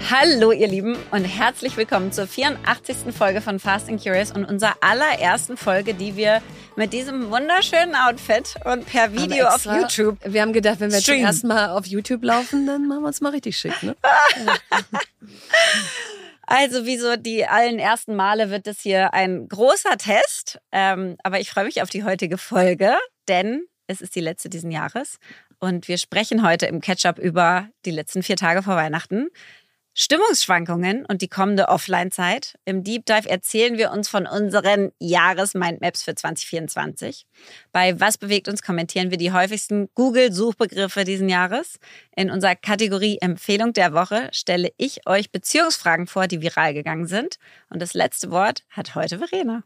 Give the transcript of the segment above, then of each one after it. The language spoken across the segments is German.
Hallo ihr Lieben und herzlich willkommen zur 84. Folge von Fast and Curious und unserer allerersten Folge, die wir mit diesem wunderschönen Outfit und per Video auf YouTube. Wir haben gedacht, wenn wir zum ersten Mal auf YouTube laufen, dann machen wir uns mal richtig schick, ne? Also wie so die allen ersten Male wird es hier ein großer Test, aber ich freue mich auf die heutige Folge, denn es ist die letzte diesen Jahres und wir sprechen heute im Catch-up über die letzten 4 Tage vor Weihnachten. Stimmungsschwankungen und die kommende Offline-Zeit. Im Deep Dive erzählen wir uns von unseren Jahres-Mindmaps für 2024. Bei Was bewegt uns kommentieren wir die häufigsten Google-Suchbegriffe diesen Jahres. In unserer Kategorie Empfehlung der Woche stelle ich euch Beziehungsfragen vor, die viral gegangen sind. Und das letzte Wort hat heute Verena.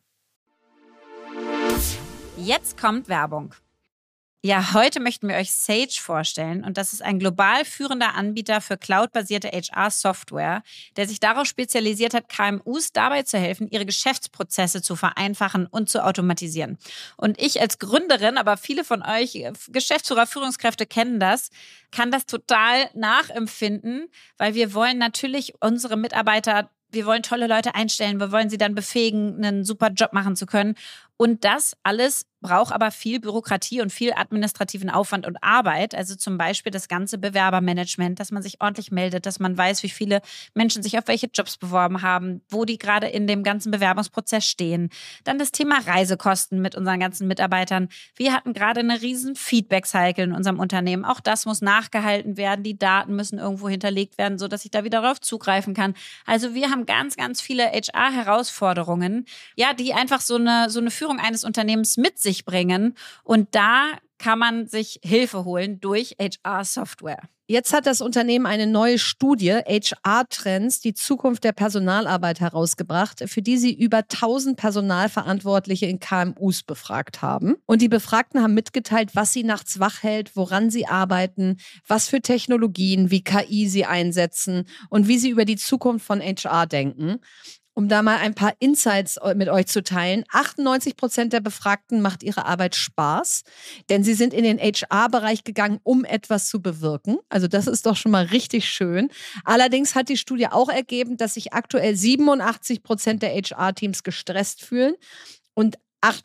Jetzt kommt Werbung. Ja, heute möchten wir euch Sage vorstellen und das ist ein global führender Anbieter für cloudbasierte HR-Software, der sich darauf spezialisiert hat, KMUs dabei zu helfen, ihre Geschäftsprozesse zu vereinfachen und zu automatisieren. Und ich als Gründerin, aber viele von euch Geschäftsführer, Führungskräfte kennen das, kann das total nachempfinden, weil wir wollen natürlich unsere Mitarbeiter, wir wollen tolle Leute einstellen, wir wollen sie dann befähigen, einen super Job machen zu können. Und das alles braucht aber viel Bürokratie und viel administrativen Aufwand und Arbeit. Also zum Beispiel das ganze Bewerbermanagement, dass man sich ordentlich meldet, dass man weiß, wie viele Menschen sich auf welche Jobs beworben haben, wo die gerade in dem ganzen Bewerbungsprozess stehen. Dann das Thema Reisekosten mit unseren ganzen Mitarbeitern. Wir hatten gerade eine riesen Feedback-Cycle in unserem Unternehmen. Auch das muss nachgehalten werden. Die Daten müssen irgendwo hinterlegt werden, sodass ich da wieder darauf zugreifen kann. Also wir haben ganz, ganz viele HR-Herausforderungen, ja, die einfach so eine Führung eines Unternehmens mit sich bringen. Und da kann man sich Hilfe holen durch HR-Software. Jetzt hat das Unternehmen eine neue Studie, HR-Trends, die Zukunft der Personalarbeit herausgebracht, für die sie über 1000 Personalverantwortliche in KMUs befragt haben. Und die Befragten haben mitgeteilt, was sie nachts wach hält, woran sie arbeiten, was für Technologien wie KI sie einsetzen und wie sie über die Zukunft von HR denken. Um da mal ein paar Insights mit euch zu teilen. 98% der Befragten macht ihre Arbeit Spaß, denn sie sind in den HR-Bereich gegangen, um etwas zu bewirken. Also das ist doch schon mal richtig schön. Allerdings hat die Studie auch ergeben, dass sich aktuell 87% der HR-Teams gestresst fühlen und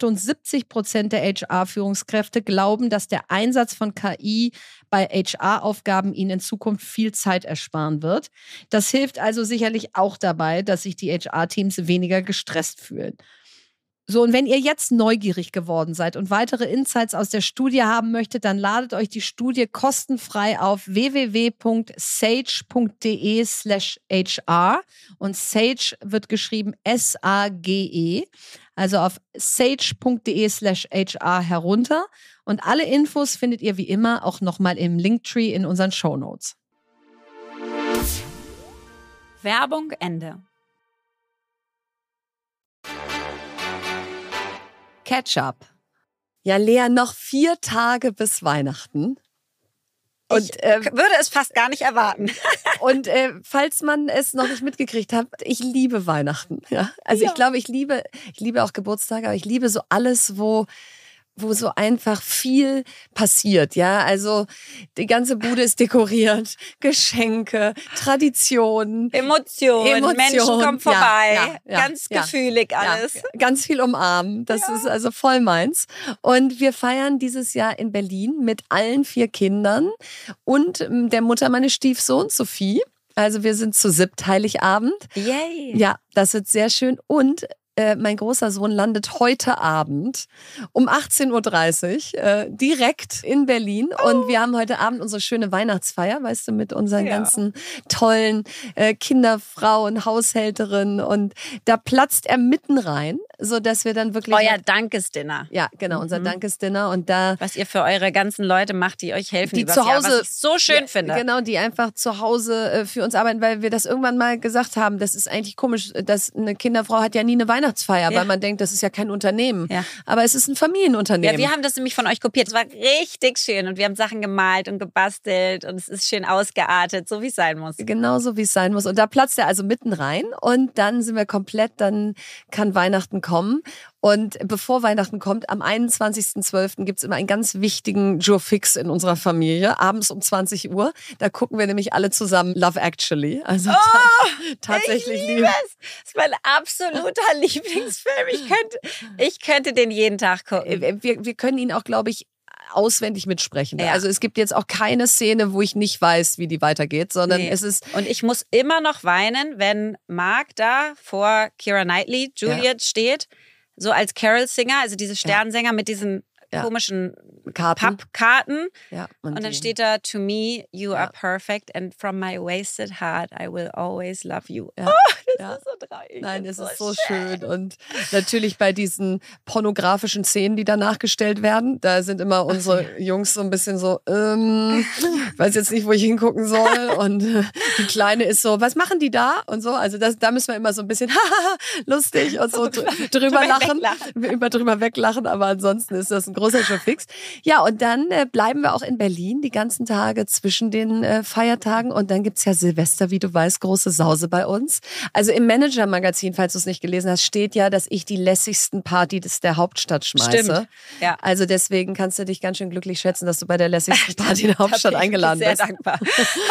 78% der HR-Führungskräfte glauben, dass der Einsatz von KI bei HR-Aufgaben ihnen in Zukunft viel Zeit ersparen wird. Das hilft also sicherlich auch dabei, dass sich die HR-Teams weniger gestresst fühlen. So, und wenn ihr jetzt neugierig geworden seid und weitere Insights aus der Studie haben möchtet, dann ladet euch die Studie kostenfrei auf www.sage.de/HR und Sage wird geschrieben SAGE, also auf sage.de/HR herunter und alle Infos findet ihr wie immer auch nochmal im Linktree in unseren Shownotes. Werbung Ende. Catch-up. Ja, Lea, noch 4 Tage bis Weihnachten. Und ich würde es fast gar nicht erwarten. Und falls man es noch nicht mitgekriegt hat, ich liebe Weihnachten. Ja? Also ja. Ich glaube, ich liebe auch Geburtstage, aber ich liebe so alles, wo so einfach viel passiert, ja, also die ganze Bude ist dekoriert, Geschenke, Traditionen, Emotionen, Menschen kommen vorbei, ja, ganz gefühlig alles. Ja, ganz viel umarmen, das ist also voll meins. Und wir feiern dieses Jahr in Berlin mit allen 4 Kindern und der Mutter meines Stiefsohns, Sophie. Also wir sind zu 7. Heiligabend. Yay! Ja, das wird sehr schön und mein großer Sohn landet heute Abend um 18.30 Uhr direkt in Berlin. Und wir haben heute Abend unsere schöne Weihnachtsfeier, weißt du, mit unseren ganzen tollen Kinderfrauen, Haushälterinnen. Und da platzt er mitten rein, sodass wir dann wirklich... Euer Dankesdinner. Ja, genau, unser Dankesdinner. Und da... Was ihr für eure ganzen Leute macht, die euch helfen, die übers zu Jahr, Hause, was ich so schön finde. Genau, die einfach zu Hause für uns arbeiten, weil wir das irgendwann mal gesagt haben, das ist eigentlich komisch, dass eine Kinderfrau hat ja nie eine Weihnachtsfeier, weil man denkt, das ist ja kein Unternehmen. Ja. Aber es ist ein Familienunternehmen. Ja, wir haben das nämlich von euch kopiert. Es war richtig schön und wir haben Sachen gemalt und gebastelt und es ist schön ausgeartet, so wie es sein muss. Genau so, wie es sein muss. Und da platzt er also mitten rein und dann sind wir komplett, dann kann Weihnachten kommen. Und bevor Weihnachten kommt, am 21.12. gibt es immer einen ganz wichtigen Jour fix in unserer Familie, abends um 20 Uhr. Da gucken wir nämlich alle zusammen Love Actually. Also tatsächlich ich liebe es. Das ist mein absoluter Lieblingsfilm. Ich könnte den jeden Tag gucken. Wir können ihn auch, glaube ich, auswendig mitsprechen. Ja. Also es gibt jetzt auch keine Szene, wo ich nicht weiß, wie die weitergeht, sondern es ist... Und ich muss immer noch weinen, wenn Mark da vor Keira Knightley, Juliet, steht, so als Carol-Singer, also diese Sternsänger mit diesen komischen Pappkarten. Ja, und dann steht da, to me, you are perfect and from my wasted heart, I will always love you. Ja. Das ist so traurig. Nein, es ist so schön. Und natürlich bei diesen pornografischen Szenen, die da nachgestellt werden, da sind immer unsere Jungs so ein bisschen so, weiß jetzt nicht, wo ich hingucken soll. Und die Kleine ist so, was machen die da? Und so, also da müssen wir immer so ein bisschen lustig und so drüber lachen, drüber weglachen, aber ansonsten ist das ein großer Showfix. Ja, und dann bleiben wir auch in Berlin die ganzen Tage zwischen den Feiertagen und dann gibt's ja Silvester, wie du weißt, große Sause bei uns. Also im Manager-Magazin, falls du es nicht gelesen hast, steht ja, dass ich die lässigsten Partys der Hauptstadt schmeiße. Stimmt. Ja. Also deswegen kannst du dich ganz schön glücklich schätzen, dass du bei der lässigsten Party der Hauptstadt eingeladen bist. Sehr dankbar.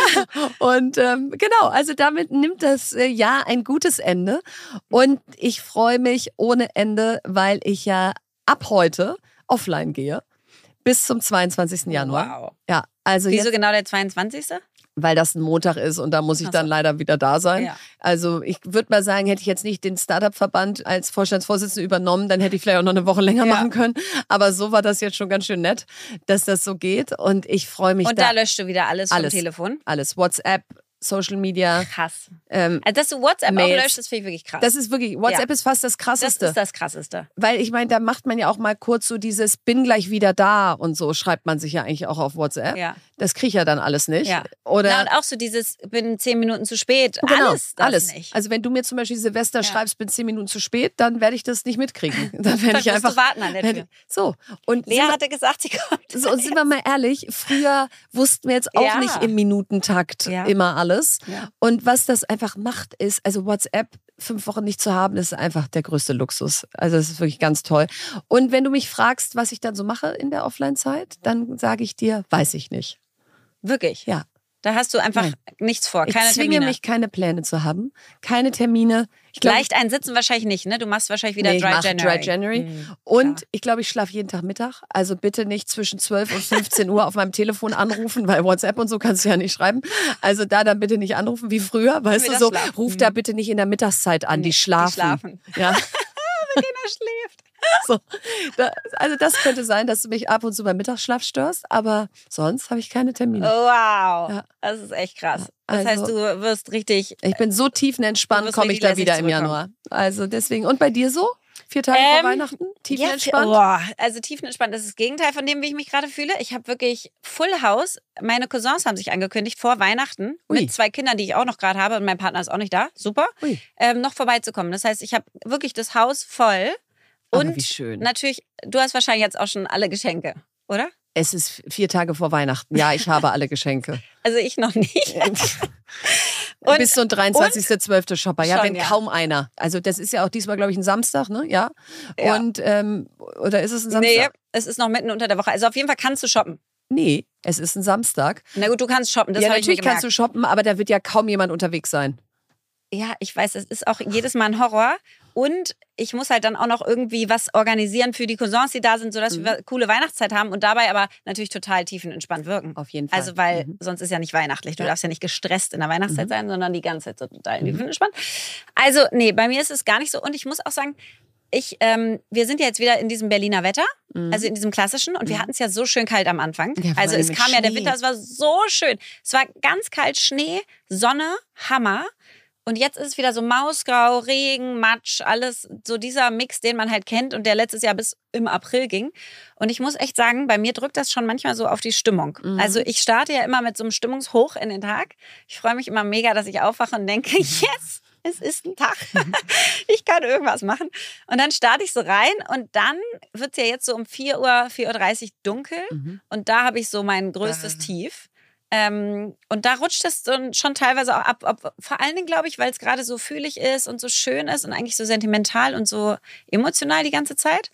Und genau, also damit nimmt das Jahr ein gutes Ende. Und ich freue mich ohne Ende, weil ich ja ab heute offline gehe. Bis zum 22. Januar. Wow. Ja, also Wieso jetzt, genau der 22.? weil das ein Montag ist und da muss ich dann leider wieder da sein. Ja. Also ich würde mal sagen, hätte ich jetzt nicht den Startup-Verband als Vorstandsvorsitzende übernommen, dann hätte ich vielleicht auch noch eine Woche länger machen können. Aber so war das jetzt schon ganz schön nett, dass das so geht. Und ich freue mich. Und da löscht du wieder alles vom Telefon? Alles. WhatsApp, Social Media. Krass. Also, dass du WhatsApp Mails. auch löscht, das finde ich wirklich krass. Das ist wirklich, WhatsApp ist fast das Krasseste. Das ist das Krasseste. Weil ich meine, da macht man ja auch mal kurz so dieses bin gleich wieder da und so schreibt man sich ja eigentlich auch auf WhatsApp. Ja. Das kriege ich ja dann alles nicht. Ja. Oder Und auch so dieses, bin 10 Minuten zu spät. genau, Alles nicht. Also wenn du mir zum Beispiel Silvester schreibst, bin 10 Minuten zu spät, dann werde ich das nicht mitkriegen. Dann werde ich musst einfach du warten an der Tür. So. Und Lea hatte gesagt, sie kommt. so, und sind wir mal ehrlich, früher wussten wir jetzt auch nicht im Minutentakt immer alles. Ja. Und was das einfach macht, ist, also WhatsApp 5 Wochen nicht zu haben, ist einfach der größte Luxus. Also das ist wirklich ganz toll. Und wenn du mich fragst, was ich dann so mache in der Offline-Zeit, dann sage ich dir, weiß ich nicht. Wirklich? Ja. Da hast du einfach nichts vor, keine Ich zwinge Termine. mich, keine Pläne zu haben, keine Termine. Ich glaub, Leicht einsitzen wahrscheinlich nicht, ne? Du machst wahrscheinlich wieder ich Dry mach January. Dry January. Und ich glaube, ich schlafe jeden Tag Mittag. Also bitte nicht zwischen 12 und 15 Uhr auf meinem Telefon anrufen, weil WhatsApp und so kannst du ja nicht schreiben. Also da dann bitte nicht anrufen wie früher, weißt du, so ruf da bitte nicht in der Mittagszeit an, die schlafen. Ja. Regina schläft. So, also das könnte sein, dass du mich ab und zu beim Mittagsschlaf störst, aber sonst habe ich keine Termine. Wow, Ja. das ist echt krass. Ja, Das also, heißt, du wirst richtig... Ich bin so tiefenentspannt, komme ich da richtig wieder lässig im Januar. Also deswegen. Und bei dir so? 4 Tage vor Weihnachten? Tiefenentspannt? Also tiefenentspannt, das ist das Gegenteil von dem, wie ich mich gerade fühle. Ich habe wirklich Full House. Meine Cousins haben sich angekündigt, vor Weihnachten mit 2 Kindern, die ich auch noch gerade habe und mein Partner ist auch nicht da. Super. Noch vorbeizukommen. Das heißt, ich habe wirklich das Haus voll. Und wie schön. Natürlich, du hast wahrscheinlich jetzt auch schon alle Geschenke, oder? Es ist 4 Tage vor Weihnachten. Ja, ich habe alle Geschenke. Also ich noch nicht. Und bist du ein 23.12. Shopper? Ja, Schon, wenn kaum einer. Also das ist ja auch diesmal, glaube ich, ein Samstag, ne? Ja. Und, oder ist es ein Samstag? Nee, es ist noch mitten unter der Woche. Also auf jeden Fall kannst du shoppen. Nee, es ist ein Samstag. Na gut, du kannst shoppen. Das ja, habe ich mir natürlich kannst du shoppen, aber da wird ja kaum jemand unterwegs sein. Ja, ich weiß, es ist auch jedes Mal ein Horror. Und ich muss halt dann auch noch irgendwie was organisieren für die Cousins, die da sind, sodass wir coole Weihnachtszeit haben und dabei aber natürlich total tiefenentspannt wirken. Auf jeden Fall. Also, weil sonst ist ja nicht weihnachtlich. Du darfst ja nicht gestresst in der Weihnachtszeit sein, sondern die ganze Zeit so total tiefenentspannt. Also, nee, bei mir ist es gar nicht so. Und ich muss auch sagen, wir sind ja jetzt wieder in diesem Berliner Wetter, also in diesem klassischen. Und wir hatten es ja so schön kalt am Anfang. Ja, also es kam ja der Schnee. Winter, es war so schön. Es war ganz kalt, Schnee, Sonne, Hammer. Und jetzt ist es wieder so Mausgrau, Regen, Matsch, alles so dieser Mix, den man halt kennt und der letztes Jahr bis im April ging. Und ich muss echt sagen, bei mir drückt das schon manchmal so auf die Stimmung. Also ich starte ja immer mit so einem Stimmungshoch in den Tag. Ich freue mich immer mega, dass ich aufwache und denke, yes, es ist ein Tag. Ich kann irgendwas machen. Und dann starte ich so rein und dann wird es ja jetzt so um 4:30 Uhr dunkel. Und da habe ich so mein größtes Tief. Und da rutscht es dann schon teilweise auch ab. Vor allen Dingen, glaube ich, weil es gerade so fühlig ist und so schön ist und eigentlich so sentimental und so emotional die ganze Zeit.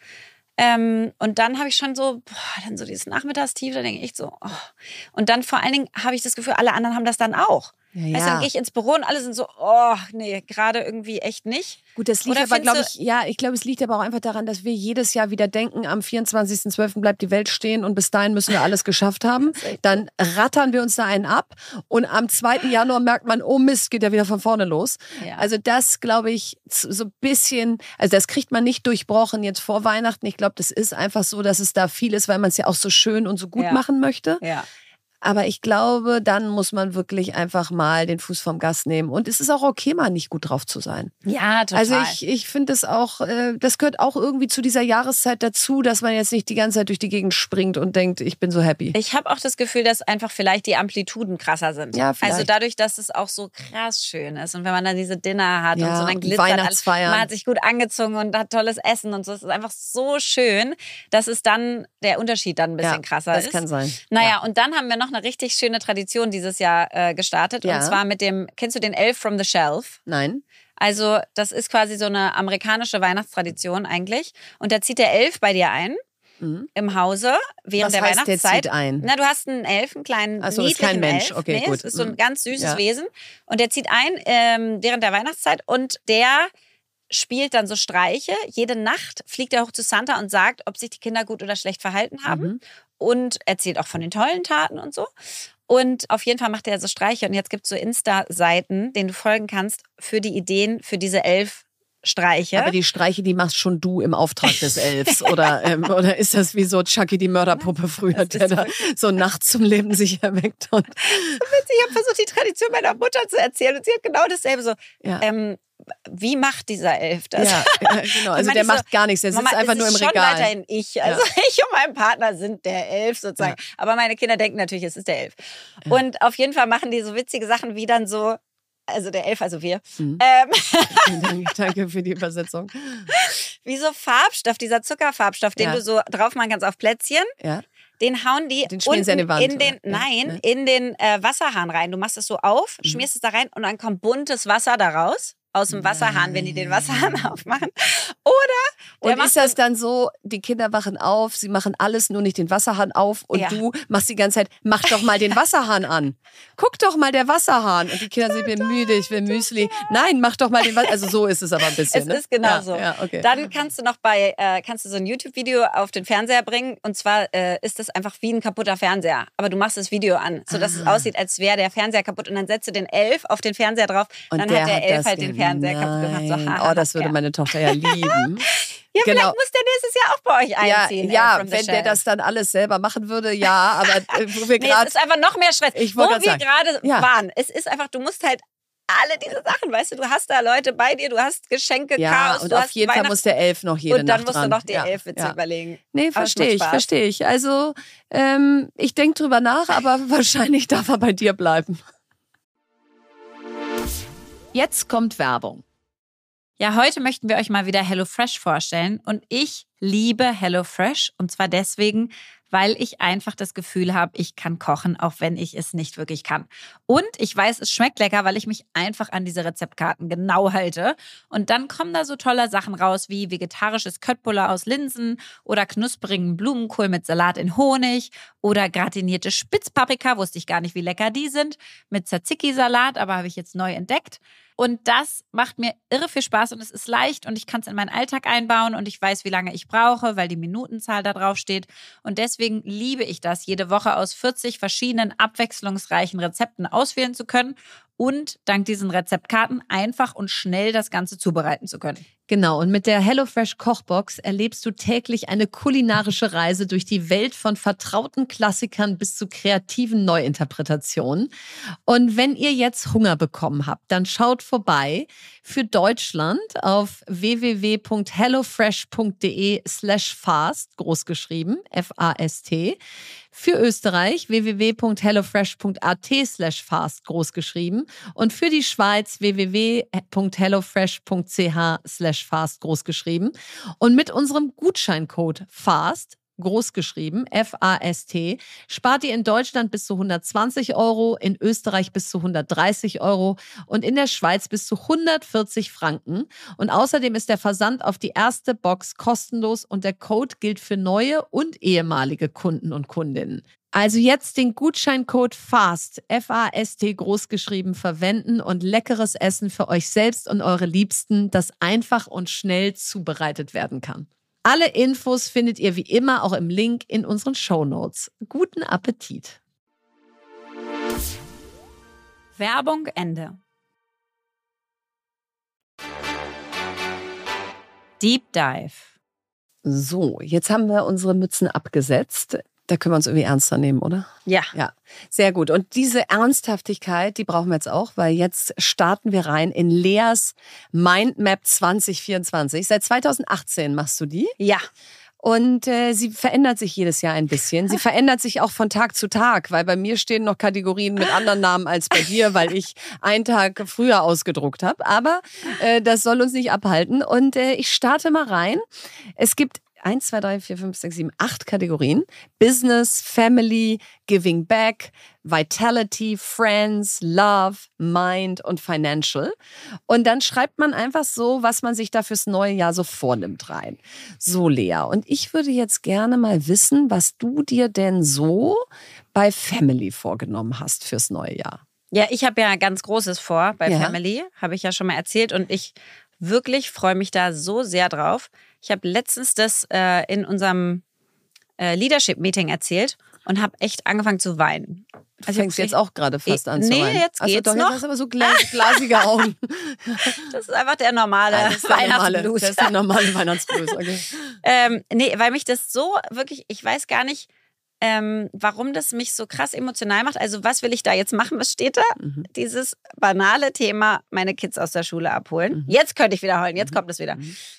Und dann habe ich schon so, dann so dieses Nachmittagstief, da denke ich so, oh. Und dann vor allen Dingen habe ich das Gefühl, alle anderen haben das dann auch. Ja. Weißt du, dann gehe ich ins Büro und alle sind so, oh, nee, gerade irgendwie echt nicht. Gut, das liegt aber, glaube ich, ich glaube, es liegt aber auch einfach daran, dass wir jedes Jahr wieder denken, am 24.12. bleibt die Welt stehen und bis dahin müssen wir alles geschafft haben. Dann rattern wir uns da einen ab und am 2. Januar merkt man, oh Mist, geht ja wieder von vorne los. Ja. Also das, glaube ich, so ein bisschen, also das kriegt man nicht durchbrochen jetzt vor Weihnachten. Ich glaube, das ist einfach so, dass es da viel ist, weil man es ja auch so schön und so gut machen möchte. Ja. Aber ich glaube, dann muss man wirklich einfach mal den Fuß vom Gas nehmen. Und es ist auch okay, mal nicht gut drauf zu sein. Ja, total. Also ich finde es auch, das gehört auch irgendwie zu dieser Jahreszeit dazu, dass man jetzt nicht die ganze Zeit durch die Gegend springt und denkt, ich bin so happy. Ich habe auch das Gefühl, dass einfach vielleicht die Amplituden krasser sind. Ja, vielleicht. Also dadurch, dass es auch so krass schön ist. Und wenn man dann diese Dinner hat und so, dann glitzert Weihnachtsfeiern. Man hat sich gut angezogen und hat tolles Essen und so. Es ist einfach so schön, dass es dann der Unterschied dann ein bisschen krasser ist. Das kann sein. Naja, und dann haben wir noch eine richtig schöne Tradition dieses Jahr gestartet. Und zwar mit dem, kennst du den Elf from the Shelf? Nein. Also das ist quasi so eine amerikanische Weihnachtstradition eigentlich. Und da zieht der Elf bei dir ein. Im Hause während der Weihnachtszeit. Der zieht ein? Na, du hast einen Elf, einen kleinen niedlichen ist kein Mensch. Elf. Okay, gut. Es ist so ein ganz süßes Wesen. Und der zieht ein während der Weihnachtszeit und der spielt dann so Streiche. Jede Nacht fliegt er hoch zu Santa und sagt, ob sich die Kinder gut oder schlecht verhalten haben. Und erzählt auch von den tollen Taten und so. Und auf jeden Fall macht er so Streiche. Und jetzt gibt es so Insta-Seiten, denen du folgen kannst für die Ideen für diese 11 Streiche. Aber die Streiche, die machst schon du im Auftrag des Elfs. Oder ist das wie so Chucky die Mörderpuppe früher, der da so nachts zum Leben sich erweckt? Und ich habe versucht, die Tradition meiner Mutter zu erzählen. Und sie hat genau dasselbe so. Wie macht dieser Elf das? Ja, genau. Also der macht gar nichts. Der sitzt Mama, einfach nur im Regal. Schon weiterhin ich. Also ich und mein Partner sind der Elf sozusagen. Ja. Aber meine Kinder denken natürlich, es ist der Elf. Ja. Und auf jeden Fall machen die so witzige Sachen wie dann so, also der Elf, also wir. Danke für die Übersetzung. Wie so Farbstoff, dieser Zuckerfarbstoff, den du so drauf machen kannst auf Plätzchen. Ja. Den hauen die unten in die Wand, in den Wasserhahn rein. Du machst es so auf, schmierst es da rein und dann kommt buntes Wasser daraus. Aus dem Wasserhahn, wenn die den Wasserhahn aufmachen. Und ist das dann so, die Kinder wachen auf, sie machen alles, nur nicht den Wasserhahn auf und du machst die ganze Zeit, mach doch mal den Wasserhahn an. Guck doch mal der Wasserhahn. Und die Kinder sind, ich bin müde, ich will Müsli. Nein, mach doch mal den Wasserhahn. Also so ist es aber ein bisschen. Es ist genau so. Ja, okay. Dann kannst du noch kannst du so ein YouTube-Video auf den Fernseher bringen und zwar ist das einfach wie ein kaputter Fernseher. Aber du machst das Video an, sodass es aussieht, als wäre der Fernseher kaputt und dann setzt du den Elf auf den Fernseher drauf und dann hat der Elf halt den Fernseher kaputt gemacht. So, das würde meine Tochter ja lieben. Ja, vielleicht muss der nächstes Jahr auch bei euch einziehen. Ja, wenn der das dann alles selber machen würde, aber wo wir gerade... es ist einfach noch mehr Stress. Wo wir gerade waren. Es ist einfach, du musst halt alle diese Sachen, weißt du, du hast da Leute bei dir, du hast Geschenke, Chaos. Und auf jeden Fall muss der Elf noch jede Nacht dran. Und dann musst du noch die Elf-Witze überlegen. Nee, verstehe ich. Also, ich denke drüber nach, aber wahrscheinlich darf er bei dir bleiben. Jetzt kommt Werbung. Ja, heute möchten wir euch mal wieder HelloFresh vorstellen und ich liebe HelloFresh und zwar deswegen, weil ich einfach das Gefühl habe, ich kann kochen, auch wenn ich es nicht wirklich kann. Und ich weiß, es schmeckt lecker, weil ich mich einfach an diese Rezeptkarten genau halte. Und dann kommen da so tolle Sachen raus wie vegetarisches Köttbullar aus Linsen oder knusprigen Blumenkohl mit Salat in Honig oder gratinierte Spitzpaprika, wusste ich gar nicht, wie lecker die sind, mit Tzatziki-Salat, aber habe ich jetzt neu entdeckt. Und das macht mir irre viel Spaß und es ist leicht und ich kann es in meinen Alltag einbauen und ich weiß, wie lange ich brauche, weil die Minutenzahl da drauf steht. Und deswegen liebe ich das, jede Woche aus 40 verschiedenen abwechslungsreichen Rezepten auswählen zu können und dank diesen Rezeptkarten einfach und schnell das Ganze zubereiten zu können. Genau, und mit der HelloFresh Kochbox erlebst du täglich eine kulinarische Reise durch die Welt von vertrauten Klassikern bis zu kreativen Neuinterpretationen. Und wenn ihr jetzt Hunger bekommen habt, dann schaut vorbei für Deutschland auf www.hellofresh.de/fast, großgeschrieben, F-A-S-T. Für Österreich www.hellofresh.at/fast, großgeschrieben. Und für die Schweiz www.hellofresh.ch/fast, großgeschrieben. Und mit unserem Gutscheincode FAST, großgeschrieben, FAST, spart ihr in Deutschland bis zu 120 €, in Österreich bis zu 130 € und in der Schweiz bis zu 140 Franken. Und außerdem ist der Versand auf die erste Box kostenlos und der Code gilt für neue und ehemalige Kunden und Kundinnen. Also jetzt den Gutscheincode FAST, F-A-S-T großgeschrieben, verwenden und leckeres Essen für euch selbst und eure Liebsten, das einfach und schnell zubereitet werden kann. Alle Infos findet ihr wie immer auch im Link in unseren Shownotes. Guten Appetit! Werbung Ende. Deep Dive. So, jetzt haben wir unsere Mützen abgesetzt. Da können wir uns irgendwie ernster nehmen, oder? Ja. Ja, sehr gut. Und diese Ernsthaftigkeit, die brauchen wir jetzt auch, weil jetzt starten wir rein in Leas Mindmap 2024. Seit 2018 machst du die. Ja. Und sie verändert sich jedes Jahr ein bisschen. Sie verändert sich auch von Tag zu Tag, weil bei mir stehen noch Kategorien mit anderen Namen als bei dir, weil ich einen Tag früher ausgedruckt habe. Aber das soll uns nicht abhalten. Und ich starte mal rein. Es gibt 1, 2, 3, 4, 5, 6, 7, 8 Kategorien. Business, Family, Giving Back, Vitality, Friends, Love, Mind und Financial. Und dann schreibt man einfach so, was man sich da fürs neue Jahr so vornimmt rein. So, Lea. Und ich würde jetzt gerne mal wissen, was du dir denn so bei Family vorgenommen hast fürs neue Jahr. Ja, ich habe ja ganz Großes vor bei Family, habe ich ja schon mal erzählt. Und ich wirklich freue mich da so sehr drauf. Ich habe letztens das in unserem Leadership-Meeting erzählt und habe echt angefangen zu weinen. Also du fängst jetzt auch gerade fast an zu weinen. Nee, jetzt geht's noch. Jetzt hast du aber so glasige Augen. Das ist einfach der normale Weihnachtsblues. Das ist der normale Weihnachtsblues, okay. Nee, weil mich das so wirklich, ich weiß gar nicht, warum das mich so krass emotional macht. Also was will ich da jetzt machen? Was steht da? Dieses banale Thema, meine Kids aus der Schule abholen. Jetzt könnte ich wieder heulen, jetzt kommt es wieder.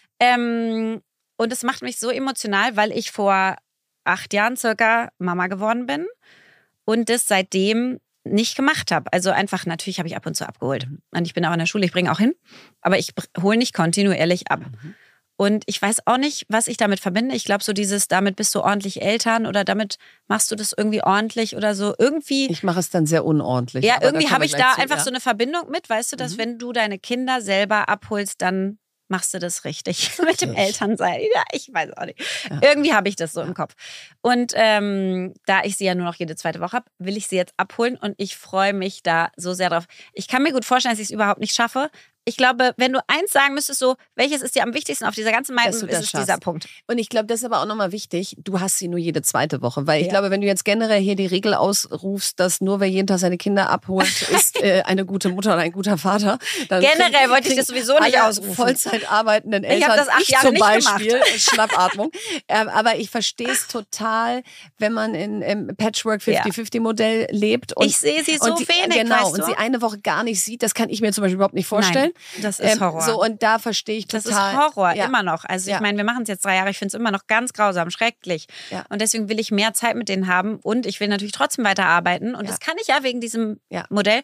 Und es macht mich so emotional, weil ich vor 8 Jahren circa Mama geworden bin und das seitdem nicht gemacht habe. Also einfach, natürlich habe ich ab und zu abgeholt. Und ich bin auch in der Schule, ich bringe auch hin, aber ich hole nicht kontinuierlich ab. Und ich weiß auch nicht, was ich damit verbinde. Ich glaube, so dieses, damit bist du ordentlich Eltern oder damit machst du das irgendwie ordentlich oder so. Irgendwie. Ich mache es dann sehr unordentlich. Ja, irgendwie habe ich da einfach so eine Verbindung mit, weißt du, dass wenn du deine Kinder selber abholst, dann machst du das richtig mit dem Elternsein. Ja, ich weiß auch nicht. Ja. Irgendwie habe ich das so im Kopf. Und da ich sie ja nur noch jede 2. Woche habe, will ich sie jetzt abholen und ich freue mich da so sehr drauf. Ich kann mir gut vorstellen, dass ich es überhaupt nicht schaffe. Ich glaube, wenn du eins sagen müsstest, so, welches ist dir am wichtigsten auf dieser ganzen Meinung, ist es dieser Punkt. Und ich glaube, das ist aber auch nochmal wichtig, du hast sie nur jede 2. Woche. Weil ich glaube, wenn du jetzt generell hier die Regel ausrufst, dass nur wer jeden Tag seine Kinder abholt, ist eine gute Mutter oder ein guter Vater. Dann generell wollte ich das sowieso nicht ausrufen. Vollzeit arbeitenden Eltern, ich habe das 8 Jahre zum nicht Beispiel, gemacht. Schnappatmung. Aber ich verstehe es total, wenn man im Patchwork 50-50-Modell lebt. Und, ich sehe sie so wenig, genau, weißt du? und sie eine Woche gar nicht sieht, das kann ich mir zum Beispiel überhaupt nicht vorstellen. Nein, das ist Horror. So, und da verstehe ich total. Das ist Horror, immer noch. Also ich meine, wir machen es jetzt 3 Jahre, ich finde es immer noch ganz grausam, schrecklich. Ja. Und deswegen will ich mehr Zeit mit denen haben und ich will natürlich trotzdem weiterarbeiten. Und das kann ich ja wegen diesem Modell.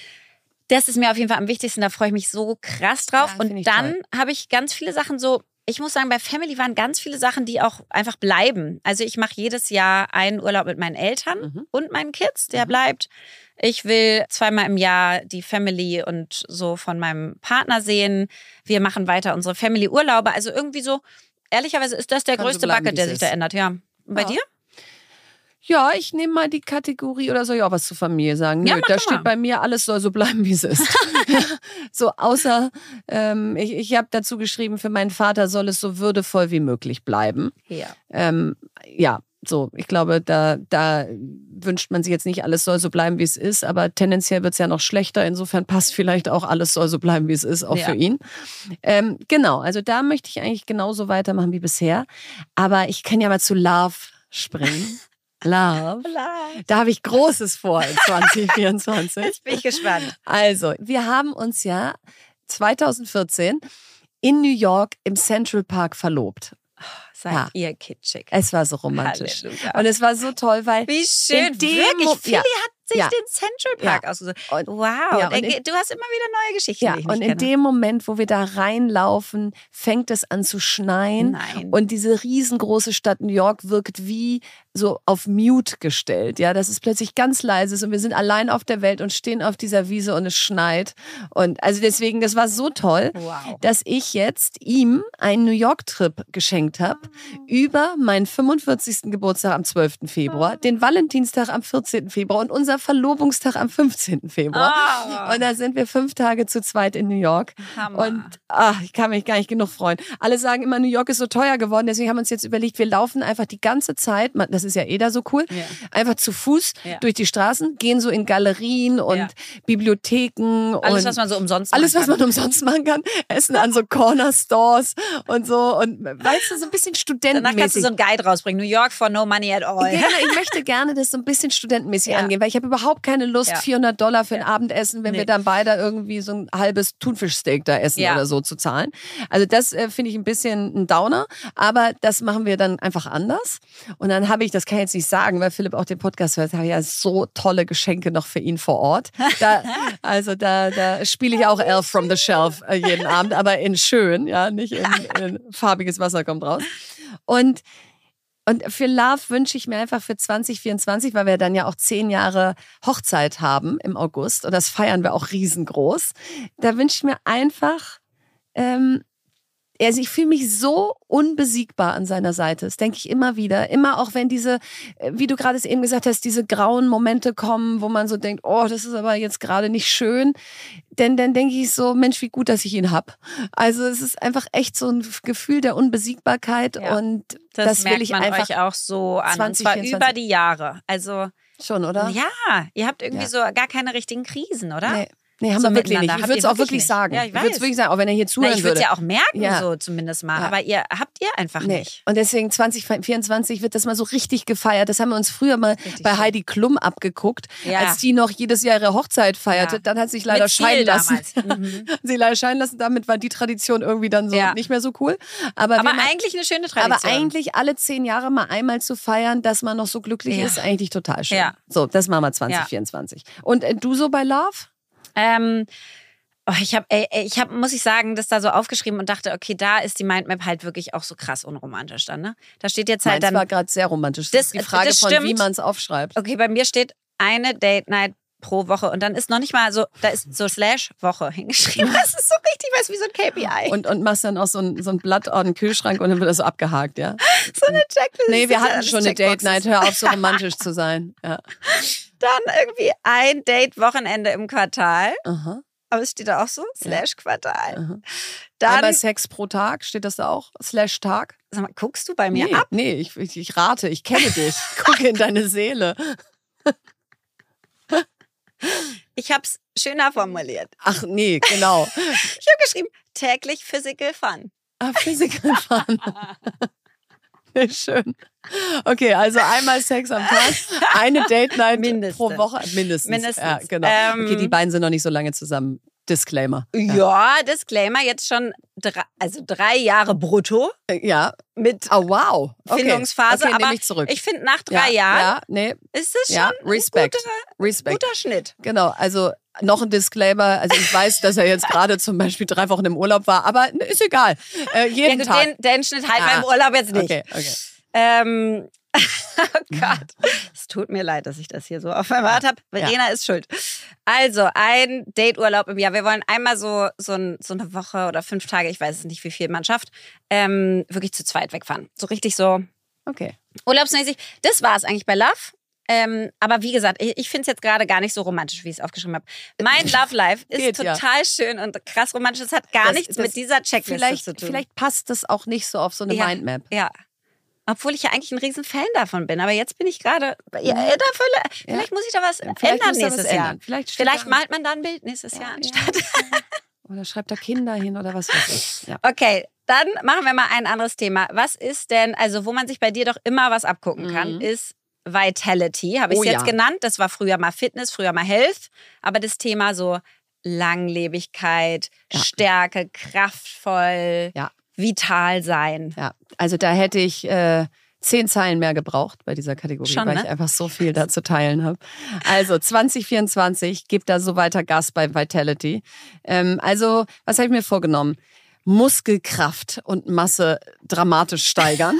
Das ist mir auf jeden Fall am wichtigsten, da freue ich mich so krass drauf. Ja, und dann habe ich ganz viele Sachen so, ich muss sagen, bei Family waren ganz viele Sachen, die auch einfach bleiben. Also ich mache jedes Jahr einen Urlaub mit meinen Eltern und meinen Kids, der bleibt. Ich will 2-mal im Jahr die Family und so von meinem Partner sehen. Wir machen weiter unsere Family-Urlaube. Also irgendwie so, ehrlicherweise ist das der größte Bucket, der sich da ändert. Ja. Und bei dir? Ja, ich nehme mal die Kategorie, oder soll ich auch was zur Familie sagen? Nö, da steht bei mir, alles soll so bleiben, wie es ist. So, außer, ich habe dazu geschrieben, für meinen Vater soll es so würdevoll wie möglich bleiben. Ja. So, ich glaube, da wünscht man sich jetzt nicht, alles soll so bleiben, wie es ist, aber tendenziell wird es ja noch schlechter. Insofern passt vielleicht auch, alles soll so bleiben, wie es ist, auch für ihn. Genau, also da möchte ich eigentlich genauso weitermachen wie bisher. Aber ich kann ja mal zu Love springen. Love. Da habe ich Großes vor in 2024. Jetzt bin ich gespannt. Also, wir haben uns ja 2014 in New York im Central Park verlobt. Seid ihr kitschig. Es war so romantisch. Halleluja. Und es war so toll, weil... Wie schön, wirklich. Philly hat sich Ja. den Central Park ausgesucht. Und- Wow, ja, und du hast immer wieder neue Geschichten, Ja, die ich und nicht in kenne. dem Moment, wo wir da reinlaufen, fängt es an zu schneien. Nein. Und diese riesengroße Stadt New York wirkt wie so auf Mute gestellt. Ja, dass es plötzlich ganz leise ist und wir sind allein auf der Welt und stehen auf dieser Wiese und es schneit. Und also deswegen, das war so toll, Wow. dass ich jetzt ihm einen New York-Trip geschenkt habe über meinen 45. Geburtstag am 12. Februar, den Valentinstag am 14. Februar und unser Verlobungstag am 15. Februar. Ah. Und da sind wir 5 Tage zu zweit in New York. Hammer. Und ich kann mich gar nicht genug freuen. Alle sagen immer, New York ist so teuer geworden, deswegen haben wir uns jetzt überlegt, wir laufen einfach die ganze Zeit, das ist ja da so cool, Ja. einfach zu Fuß durch die Straßen, gehen so in Galerien und Bibliotheken. Alles, und was man so umsonst alles, machen was kann. man umsonst machen kann. Essen an so Corner-Stores und so. Und weißt du, so ein bisschen studentenmäßig. Danach kannst du so einen Guide rausbringen. New York for no money at all. Ja, ich möchte gerne das so ein bisschen studentenmäßig Ja. angehen, weil ich habe überhaupt keine Lust, Ja. $400 für ein Abendessen, wenn wir dann beide irgendwie so ein halbes Thunfischsteak da essen oder so zu zahlen. Also das finde ich ein bisschen ein Downer, aber das machen wir dann einfach anders. Und dann habe ich, das kann ich jetzt nicht sagen, weil Philipp auch den Podcast hört, habe ich ja so tolle Geschenke noch für ihn vor Ort. Da spiele ich auch Elf from the Shelf jeden Abend, aber in schön, ja, nicht in farbiges Wasser kommt raus. Und für Love wünsche ich mir einfach für 2024, weil wir dann ja auch 10 Jahre Hochzeit haben im August und das feiern wir auch riesengroß. Da wünsche ich mir einfach, also ich fühle mich so unbesiegbar an seiner Seite. Das denke ich immer wieder. Immer auch wenn diese, wie du gerade es eben gesagt hast, diese grauen Momente kommen, wo man so denkt, oh, das ist aber jetzt gerade nicht schön. Denn dann denke ich so, Mensch, wie gut, dass ich ihn hab. Also es ist einfach echt so ein Gefühl der Unbesiegbarkeit und das will ich man einfach euch auch so an. 20, und zwar 24. über die Jahre. Also schon, oder? ja, ihr habt irgendwie so gar keine richtigen Krisen, oder? Nee, haben So wir wirklich nicht. miteinander. Ich Habt würde es ihr auch wirklich wirklich nicht? sagen. Ja, ich Ich würde es weiß. wirklich sagen, auch wenn er hier Na, zuhören ich würde würde. es ja auch merken, Ja. so zumindest mal. Ja. Aber habt ihr einfach nicht. Und deswegen 2024 wird das mal so richtig gefeiert. Das haben wir uns früher mal bei schön. Heidi Klum abgeguckt, Ja. als die noch jedes Jahr ihre Hochzeit feierte. Ja. Dann hat sie sich leider Mit Ziel scheiden lassen. damals. Mhm. Sie leider scheiden lassen. Damit war die Tradition irgendwie dann so nicht mehr so cool. Aber eigentlich eine schöne Tradition. Aber eigentlich alle 10 Jahre mal einmal zu feiern, dass man noch so glücklich ist, eigentlich total schön. Ja. So, das machen wir 2024. Und du so bei Love? Ich habe, muss ich sagen, das da so aufgeschrieben und dachte, okay, da ist die Mindmap halt wirklich auch so krass unromantisch dann, ne? Da steht jetzt halt Meins dann. war gerade sehr romantisch. Das ist die Frage das von, stimmt. wie man es aufschreibt. Okay, bei mir steht eine Date Night pro Woche und dann ist noch nicht mal so, da ist so /Woche hingeschrieben. Das ist so richtig, was wie so ein KPI. Und machst dann auch so ein Blatt an den Kühlschrank und dann wird das so abgehakt, ja? So eine Checkliste. Nee, wir hatten alles schon eine Checkboxes. Date Night. Hör auf, so romantisch zu sein. Ja. Dann irgendwie ein Date-Wochenende im Quartal. Aha. Aber es steht da auch so, /Quartal. Aha. Dann, Einmal Sex pro Tag, steht das da auch? /Tag? sag mal, guckst du bei mir Nee, ab? nee, ich rate, ich kenne dich. Gucke in deine Seele. Ich habe es schöner formuliert. Ach nee, genau. Ich habe geschrieben, täglich Physical Fun. Physical Fun. Nee, schön. Okay, also einmal Sex am Tag, eine Date Night Mindestens. pro Woche. Mindestens. Ja, genau. Okay, die beiden sind noch nicht so lange zusammen. Disclaimer. Ja, Disclaimer, jetzt schon 3 Jahre brutto Ja. mit Oh, wow. Okay. Findungsphase. Okay, aber nehme ich zurück. ich finde, nach 3 Jahren Ja, nee. ist es schon Ja, Respekt. ein guter Schnitt. Genau, also noch ein Disclaimer. Also ich weiß, dass er jetzt gerade zum Beispiel 3 Wochen im Urlaub war, aber ist egal. Jeden Ja, Tag. den Schnitt halten wir im Urlaub jetzt nicht. Okay. Oh Gott, es tut mir leid, dass ich das hier so offenbart habe. Verena ist schuld. Also, ein Dateurlaub im Jahr. Wir wollen einmal so eine Woche oder 5 Tage, ich weiß es nicht, wie viel man schafft, wirklich zu zweit wegfahren. So richtig so Okay. urlaubsmäßig. Das war es eigentlich bei Love. Aber wie gesagt, ich finde es jetzt gerade gar nicht so romantisch, wie ich es aufgeschrieben habe. Mein Love Life ist Geht, total schön und krass romantisch. Das hat gar nichts mit dieser Checkliste zu tun. Vielleicht passt das auch nicht so auf so eine Mindmap. Ja. Obwohl ich ja eigentlich ein riesen Fan davon bin. Aber jetzt bin ich gerade. Vielleicht muss ich da was Vielleicht ändern muss da was nächstes Jahr. ändern. Vielleicht Malt man da ein Bild nächstes Jahr anstatt. Oder schreibt da Kinder hin oder was weiß ich. Ja. Okay, dann machen wir mal ein anderes Thema. Was ist denn, also wo man sich bei dir doch immer was abgucken kann, ist Vitality. Habe ich es jetzt genannt. Das war früher mal Fitness, früher mal Health. Aber das Thema so Langlebigkeit, Stärke, kraftvoll, vital sein. Ja, also da hätte ich 10 Zeilen mehr gebraucht bei dieser Kategorie, Schon, weil ne? ich einfach so viel da zu teilen habe. Also 2024, gebt da so weiter Gas bei Vitality. Also, was habe ich mir vorgenommen? Muskelkraft und Masse dramatisch steigern.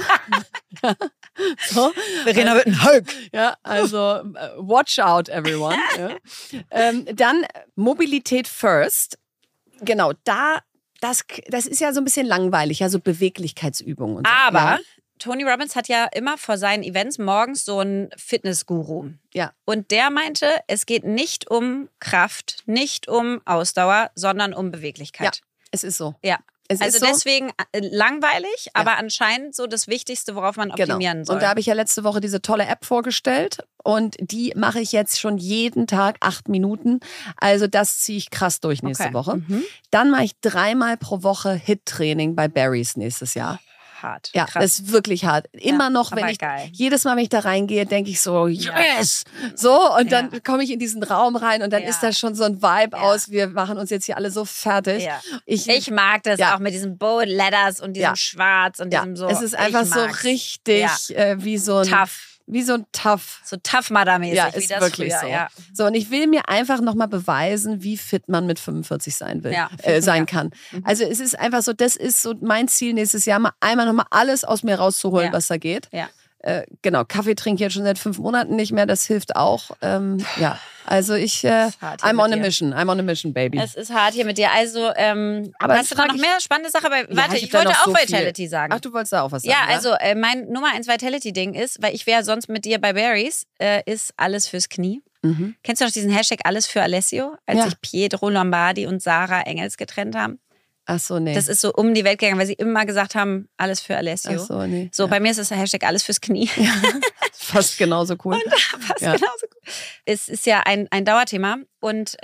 So. Verena wird ein Hulk. Ja, also watch out, everyone. Ja. Dann Mobilität first. Genau, das ist ja so ein bisschen langweilig, ja, so Beweglichkeitsübungen. Und so. Aber Ja. Tony Robbins hat ja immer vor seinen Events morgens so einen Fitnessguru. Ja. Und der meinte, es geht nicht um Kraft, nicht um Ausdauer, sondern um Beweglichkeit. Es ist so. Ja. Es Also ist so. deswegen langweilig, aber anscheinend so das Wichtigste, worauf man optimieren soll. Und da habe ich ja letzte Woche diese tolle App vorgestellt und die mache ich jetzt schon jeden Tag 8 Minuten. Also das ziehe ich krass durch nächste Woche. Dann mache ich 3-mal pro Woche HIIT-Training bei Barry's nächstes Jahr. Hart. Ja, krass. das ist wirklich hart. Immer noch, wenn aber ich geil. jedes Mal, wenn ich da reingehe, denke ich so, yes! So, und dann komme ich in diesen Raum rein und dann ist da schon so ein Vibe aus, wir machen uns jetzt hier alle so fertig. Ja. Ich mag das auch mit diesen Bold Letters und diesem Schwarz und diesem so. Es ist einfach so richtig wie so ein Tough. Wie so ein Tough. So Tough-Mudder-mäßig, Ja, wie ist das wirklich früher. so. Ja. So, und ich will mir einfach nochmal beweisen, wie fit man mit 45 sein will, sein kann. Also es ist einfach so, das ist so mein Ziel nächstes Jahr, mal einmal nochmal alles aus mir rauszuholen, was da geht. Ja. Genau, Kaffee trinke ich jetzt schon seit 5 Monaten nicht mehr, das hilft auch. Ja, also I'm on a mission, baby. Es ist hart hier mit dir. Also, aber hast du da noch mehr spannende Sachen? Aber warte, ich wollte auch Vitality sagen. Ach, du wolltest da auch was sagen? Ja, also mein Nummer 1 Vitality-Ding ist, weil ich wäre sonst mit dir bei Barry's, ist alles fürs Knie. Kennst du noch diesen Hashtag alles für Alessio? Als sich Pietro Lombardi und Sarah Engels getrennt haben? Ach so, nee. Das ist so um die Welt gegangen, weil sie immer gesagt haben, alles für Alessio. Ach so, nee. So, bei mir ist das der Hashtag alles fürs Knie. Ja, fast genauso cool. Und fast genauso cool. Es ist ja ein Dauerthema. Und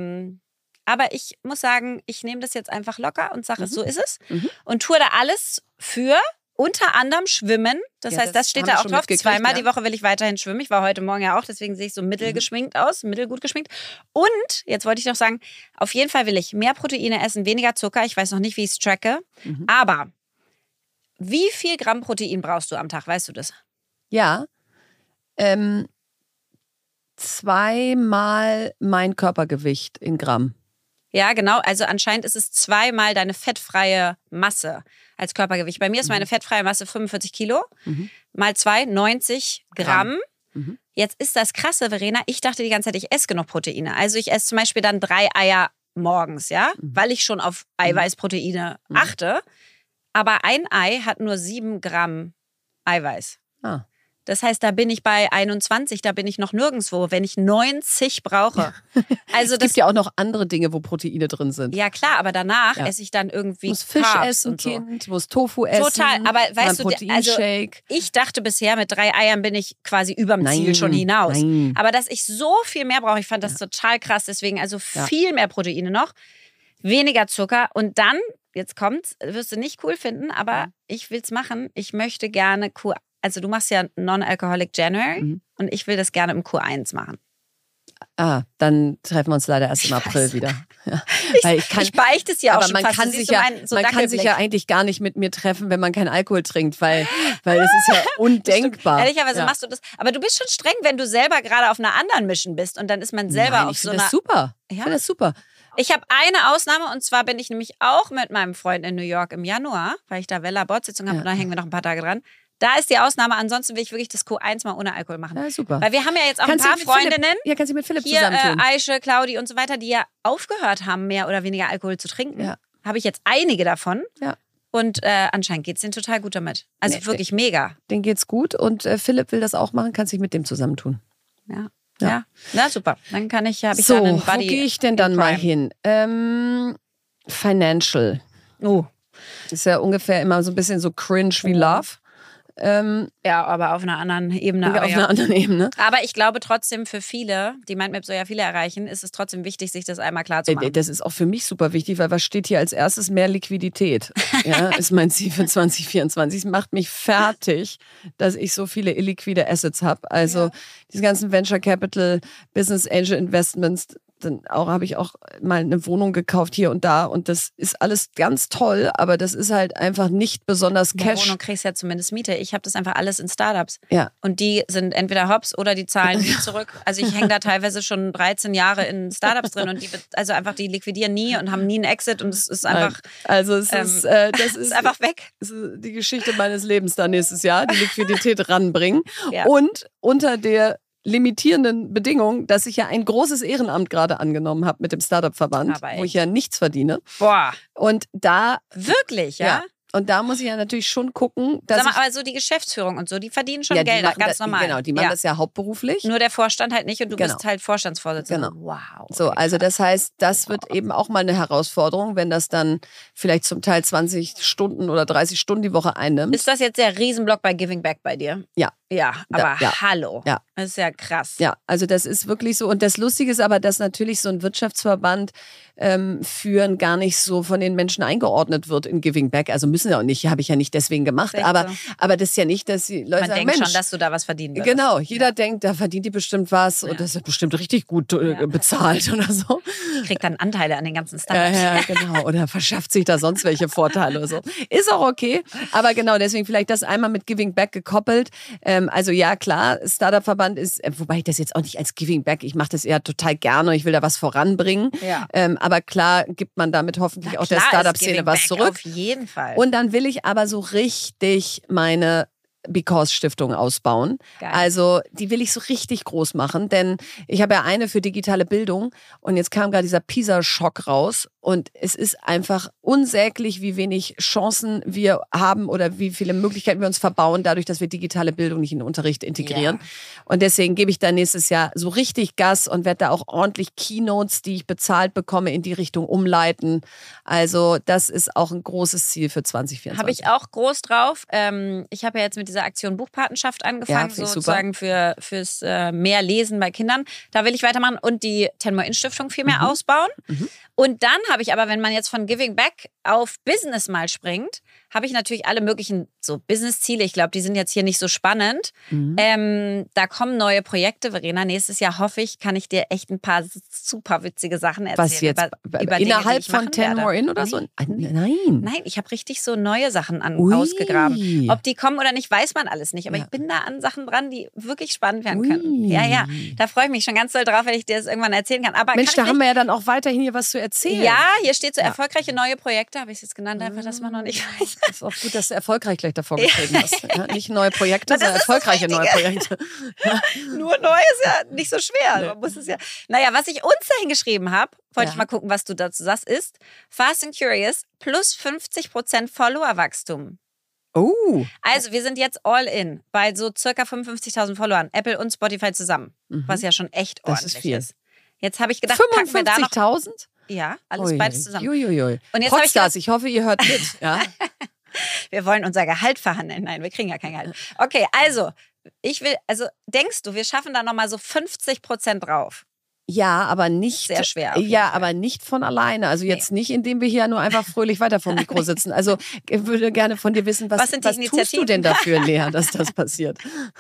aber ich muss sagen, ich nehme das jetzt einfach locker und sage, so ist es. Und tue da alles für unter anderem Schwimmen. Das heißt, das steht da auch drauf. 2-mal die Woche will ich weiterhin schwimmen. Ich war heute Morgen ja auch, deswegen sehe ich so mittelgeschminkt aus, mittelgut geschminkt. Und, jetzt wollte ich noch sagen, auf jeden Fall will ich mehr Proteine essen, weniger Zucker. Ich weiß noch nicht, wie ich es tracke. Aber wie viel Gramm Protein brauchst du am Tag? Weißt du das? Ja. 2-mal mein Körpergewicht in Gramm. Ja, genau. Also anscheinend ist es 2-mal deine fettfreie Masse als Körpergewicht. Bei mir ist meine fettfreie Masse 45 Kilo. Mal 2, 90 Gramm. Jetzt ist das Krasse, Verena. Ich dachte die ganze Zeit, ich esse genug Proteine. Also ich esse zum Beispiel dann 3 Eier morgens, ja, weil ich schon auf Eiweißproteine achte. Aber ein Ei hat nur 7 Gramm Eiweiß. Ah. Das heißt, da bin ich bei 21, da bin ich noch nirgendwo, wenn ich 90 brauche. Also es gibt ja auch noch andere Dinge, wo Proteine drin sind. Ja klar, aber danach esse ich dann irgendwie muss Fisch Carbs essen, und so. Kind, muss Tofu essen. Total, aber weißt du, also Proteinshake. ich dachte bisher, mit 3 Eiern bin ich quasi überm Ziel schon hinaus. Nein. Aber dass ich so viel mehr brauche, ich fand das total krass. Deswegen also viel mehr Proteine noch, weniger Zucker und dann, jetzt kommt's, wirst du nicht cool finden, aber ich will's machen. Ich möchte gerne also du machst ja Non-Alcoholic January und ich will das gerne im Q1 machen. Ah, dann treffen wir uns leider erst im April wieder. Ja. Ich beichte es ja auch aber schon man fast. kann sich ja eigentlich gar nicht mit mir treffen, wenn man keinen Alkohol trinkt, weil das ist ja undenkbar. Ehrlicherweise machst du das. Aber du bist schon streng, wenn du selber gerade auf einer anderen Mission bist und dann ist man selber auf so einer... Ich finde das super. Ich habe eine Ausnahme und zwar bin ich nämlich auch mit meinem Freund in New York im Januar, weil ich da Vella-Bordsitzung habe und da hängen wir noch ein paar Tage dran. Da ist die Ausnahme. Ansonsten will ich wirklich das Q1 mal ohne Alkohol machen. Ja, super. Weil wir haben ja jetzt auch ein paar Freundinnen. Kannst du mit Philipp hier, zusammentun. Aische, Claudi und so weiter, die ja aufgehört haben, mehr oder weniger Alkohol zu trinken. Ja. Habe ich jetzt einige davon. Ja. Und anscheinend geht es denen total gut damit. Also wirklich mega. Denen geht's gut und Philipp will das auch machen, kannst dich mit dem zusammentun. Ja. Na super. Dann habe ich dann einen Buddy. Wo gehe ich denn dann mal hin? Financial. Oh. Ist ja ungefähr immer so ein bisschen so cringe wie Love. Ja, aber auf einer anderen Ebene. Einer anderen Ebene. Aber ich glaube trotzdem für viele, die Mindmap soll ja viele erreichen, ist es trotzdem wichtig, sich das einmal klar zu machen. Das ist auch für mich super wichtig, weil was steht hier als erstes? Mehr Liquidität. Ja, ist mein Ziel für 2024. Es macht mich fertig, dass ich so viele illiquide Assets habe. Also diese ganzen Venture Capital, Business Angel Investments, dann habe ich auch mal eine Wohnung gekauft hier und da und das ist alles ganz toll, aber das ist halt einfach nicht besonders Cash. In der Wohnung kriegst du ja zumindest Miete. Ich habe das einfach alles in Startups. Ja. Und die sind entweder hops oder die zahlen nie zurück. Also ich hänge da teilweise schon 13 Jahre in Startups drin und die liquidieren nie und haben nie einen Exit und es ist einfach... Also es ist, das ist einfach weg. Das ist die Geschichte meines Lebens da nächstes Jahr, die Liquidität ranbringen. Ja. Und unter der limitierenden Bedingung, dass ich ja ein großes Ehrenamt gerade angenommen habe mit dem Startup-Verband, wo ich ja nichts verdiene. Boah. Und da... Wirklich, ja? Und da muss ich ja natürlich schon gucken, dass Sag mal, aber so die Geschäftsführung und so, die verdienen schon Geld, ganz normal. Genau, die machen das ja hauptberuflich. Nur der Vorstand halt nicht und du bist halt Vorstandsvorsitzender. Genau. Wow. Okay, so, also das heißt, das wird eben auch mal eine Herausforderung, wenn das dann vielleicht zum Teil 20 Stunden oder 30 Stunden die Woche einnimmt. Ist das jetzt der Riesenblock bei Giving Back bei dir? Ja. Ja, aber hallo. Ja. Das ist ja krass. Ja, also das ist wirklich so. Und das Lustige ist aber, dass natürlich so ein Wirtschaftsverband führen gar nicht so von den Menschen eingeordnet wird in Giving Back. Also müssen sie auch nicht, habe ich ja nicht deswegen gemacht. Aber das ist ja nicht, dass die Leute Man sagen, denkt Mensch, schon, dass du da was verdienen würdest. Genau, jeder denkt, da verdient die bestimmt was und das ist bestimmt richtig gut bezahlt oder so. Kriegt dann Anteile an den ganzen Startups. Ja, genau. Oder verschafft sich da sonst welche Vorteile oder so. Ist auch okay. Aber genau, deswegen vielleicht das einmal mit Giving Back gekoppelt. Also ja, klar, Startup-Verband ist, wobei ich das jetzt auch nicht als Giving Back, ich mache das eher total gerne, ich will da was voranbringen. Ja. Aber klar gibt man damit hoffentlich auch der Startup-Szene was zurück. Auf jeden Fall. Und dann will ich aber so richtig meine Because-Stiftung ausbauen. Geil. Also die will ich so richtig groß machen, denn ich habe ja eine für digitale Bildung und jetzt kam gerade dieser PISA-Schock raus und es ist einfach unsäglich, wie wenig Chancen wir haben oder wie viele Möglichkeiten wir uns verbauen, dadurch, dass wir digitale Bildung nicht in den Unterricht integrieren. Ja. Und deswegen gebe ich da nächstes Jahr so richtig Gas und werde da auch ordentlich Keynotes, die ich bezahlt bekomme, in die Richtung umleiten. Also das ist auch ein großes Ziel für 2024. Habe ich auch groß drauf. Ich habe ja jetzt mit dieser Aktion Buchpatenschaft angefangen, sozusagen fürs mehr Lesen bei Kindern. Da will ich weitermachen und die 10 More In Stiftung viel mehr ausbauen. Und dann habe ich aber, wenn man jetzt von Giving Back auf Business mal springt, habe ich natürlich alle möglichen so Business-Ziele. Ich glaube, die sind jetzt hier nicht so spannend. Da kommen neue Projekte. Verena, nächstes Jahr hoffe ich, kann ich dir echt ein paar super witzige Sachen erzählen. Was jetzt? Über innerhalb Dinge, von 10 More In oder so? Nein, ich habe richtig so neue Sachen ausgegraben. Ob die kommen oder nicht, weiß man alles nicht. Aber ich bin da an Sachen dran, die wirklich spannend werden können. Ja. Da freue ich mich schon ganz doll drauf, wenn ich dir das irgendwann erzählen kann. Aber Mensch, da haben wir ja dann auch weiterhin hier was zu erzählen. Ja, hier steht so erfolgreiche neue Projekte, habe ich es jetzt genannt, einfach, dass man noch nicht weiß. Das ist auch gut, dass du erfolgreich gleich davor geschrieben hast. Ja, nicht neue Projekte, sondern erfolgreiche neue Projekte. Ja. Nur neu ist ja nicht so schwer. Nee. Man muss es ja. Naja, was ich uns dahin geschrieben habe, wollte ich mal gucken, was du dazu sagst, ist Fast and Curious plus 50% Followerwachstum. Oh. Also wir sind jetzt all in bei so circa 55.000 Followern, Apple und Spotify zusammen, was ja schon echt ordentlich ist. Jetzt habe ich gedacht, 55.000? Ja, alles beides zusammen. Und jetzt Podstars, ich hoffe, ihr hört mit. Ja? Wir wollen unser Gehalt verhandeln. Nein, wir kriegen ja kein Gehalt. Okay, also, denkst du, wir schaffen da nochmal so 50% drauf? Ja, aber nicht. Sehr schwer. Ja, aber nicht von alleine. Also jetzt nicht, indem wir hier nur einfach fröhlich weiter vom Mikro sitzen. Also ich würde gerne von dir wissen, was tust du denn dafür, Lea, dass das passiert?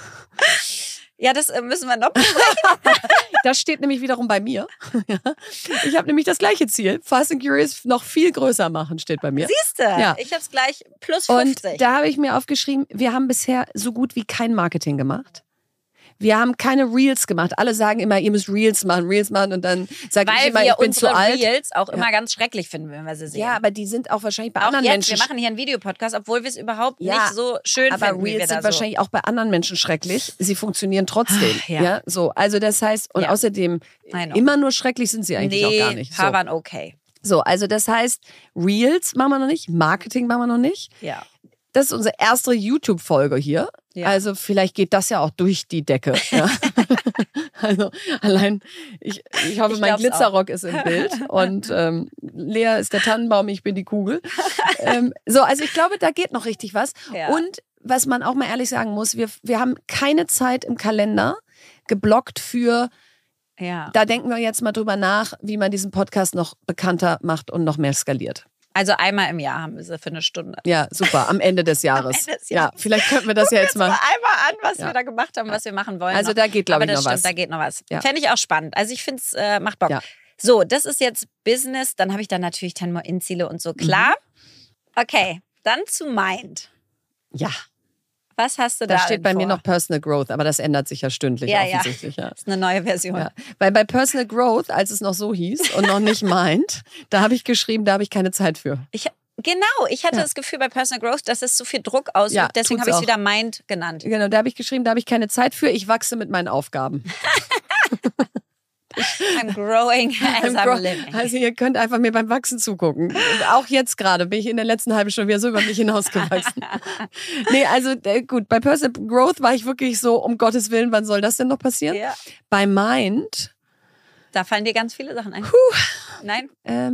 Ja, das müssen wir noch besprechen. Das steht nämlich wiederum bei mir. Ich habe nämlich das gleiche Ziel. Fast and Curious noch viel größer machen, steht bei mir. Siehst du? Ja. Ich habe es gleich plus 50. Und da habe ich mir aufgeschrieben, wir haben bisher so gut wie kein Marketing gemacht. Wir haben keine Reels gemacht. Alle sagen immer, ihr müsst Reels machen und dann sage ich immer, ich bin zu alt. Weil wir Reels auch immer ganz schrecklich finden, wenn wir sie sehen. Ja, aber die sind auch wahrscheinlich bei anderen Menschen. Wir machen hier einen Videopodcast, obwohl wir es überhaupt nicht so schön finden. Aber Reels sind wahrscheinlich auch bei anderen Menschen schrecklich. Sie funktionieren trotzdem. Ja, so. Also das heißt, und außerdem, immer nur schrecklich sind sie eigentlich auch gar nicht. So. Waren okay. So, also das heißt, Reels machen wir noch nicht, Marketing machen wir noch nicht. Ja. Das ist unsere erste YouTube-Folge hier. Ja. Also vielleicht geht das ja auch durch die Decke. Ja. Also allein, ich hoffe, mein Glitzerrock ist im Bild und Lea ist der Tannenbaum, ich bin die Kugel. Also ich glaube, da geht noch richtig was. Ja. Und was man auch mal ehrlich sagen muss, wir haben keine Zeit im Kalender geblockt für, da denken wir jetzt mal drüber nach, wie man diesen Podcast noch bekannter macht und noch mehr skaliert. Also einmal im Jahr haben wir sie für eine Stunde. Ja, super, am Ende des Jahres. Ja, vielleicht könnten wir das ja jetzt mal einmal an, was wir da gemacht haben, was wir machen wollen. Also da geht, glaube ich, noch was. Da geht noch was. Ja. Fände ich auch spannend. Also ich finde es macht Bock. Ja. So, das ist jetzt Business. Dann habe ich dann natürlich 10 More In-Ziele und so. Klar. Okay, dann zu Mind. Ja. Was hast du da? Da steht bei vor? mir noch Personal Growth, aber das ändert sich ja stündlich offensichtlich. Ja. Das ist eine neue Version. Ja. Weil bei Personal Growth, als es noch so hieß und noch nicht Mind, da habe ich geschrieben, da habe ich keine Zeit für. Ich hatte das Gefühl bei Personal Growth, dass es zu viel Druck ausübt. Ja, deswegen habe ich es wieder Mind genannt. Genau, da habe ich geschrieben, da habe ich keine Zeit für. Ich wachse mit meinen Aufgaben. I'm growing as I'm living. Also ihr könnt einfach mir beim Wachsen zugucken. Und auch jetzt gerade bin ich in der letzten halben Stunde wieder so über mich hinausgewachsen. Nee, also gut, bei Personal Growth war ich wirklich so, um Gottes Willen, wann soll das denn noch passieren? Ja. Bei Mind... Da fallen dir ganz viele Sachen ein. Nein?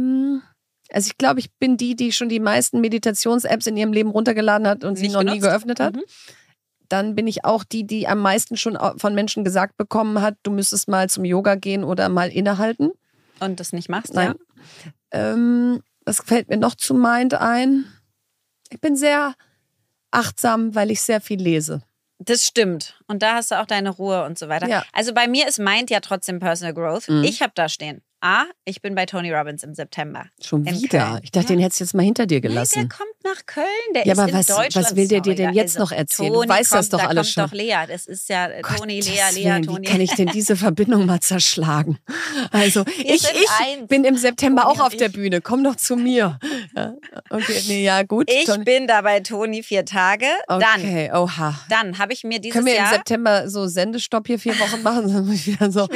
Also ich glaube, ich bin die schon die meisten Meditations-Apps in ihrem Leben runtergeladen hat und sie noch nie geöffnet hat. Dann bin ich auch die am meisten schon von Menschen gesagt bekommen hat, du müsstest mal zum Yoga gehen oder mal innehalten. Und das nicht machst, Nein. Ja. Was fällt mir noch zu Mind ein? Ich bin sehr achtsam, weil ich sehr viel lese. Das stimmt. Und da hast du auch deine Ruhe und so weiter. Ja. Also bei mir ist Mind ja trotzdem Personal Growth. Ich habe da stehen. Ich bin bei Tony Robbins im September. Schon in wieder? Köln. Ich dachte, den hättest du jetzt mal hinter dir gelassen. Nein, der kommt nach Köln. Der Ja, ist aber in Deutschland. was will der dir denn jetzt Also, noch erzählen? Toni Du weißt das kommt, doch da alles schon. kommt doch Lea. Das ist ja Toni, Lea, Willen, Toni. Wie kann ich denn diese Verbindung mal zerschlagen? Also, ich sind eins. bin im September Toni auch auf und der ich. Bühne. Komm doch zu mir. Ja, okay, nee, ja, gut. Ich bin da bei Toni 4 Tage. Okay, oha. Dann habe ich mir dieses Können wir Jahr... im September so Sendestopp hier 4 Wochen machen? Dann muss ich wieder so.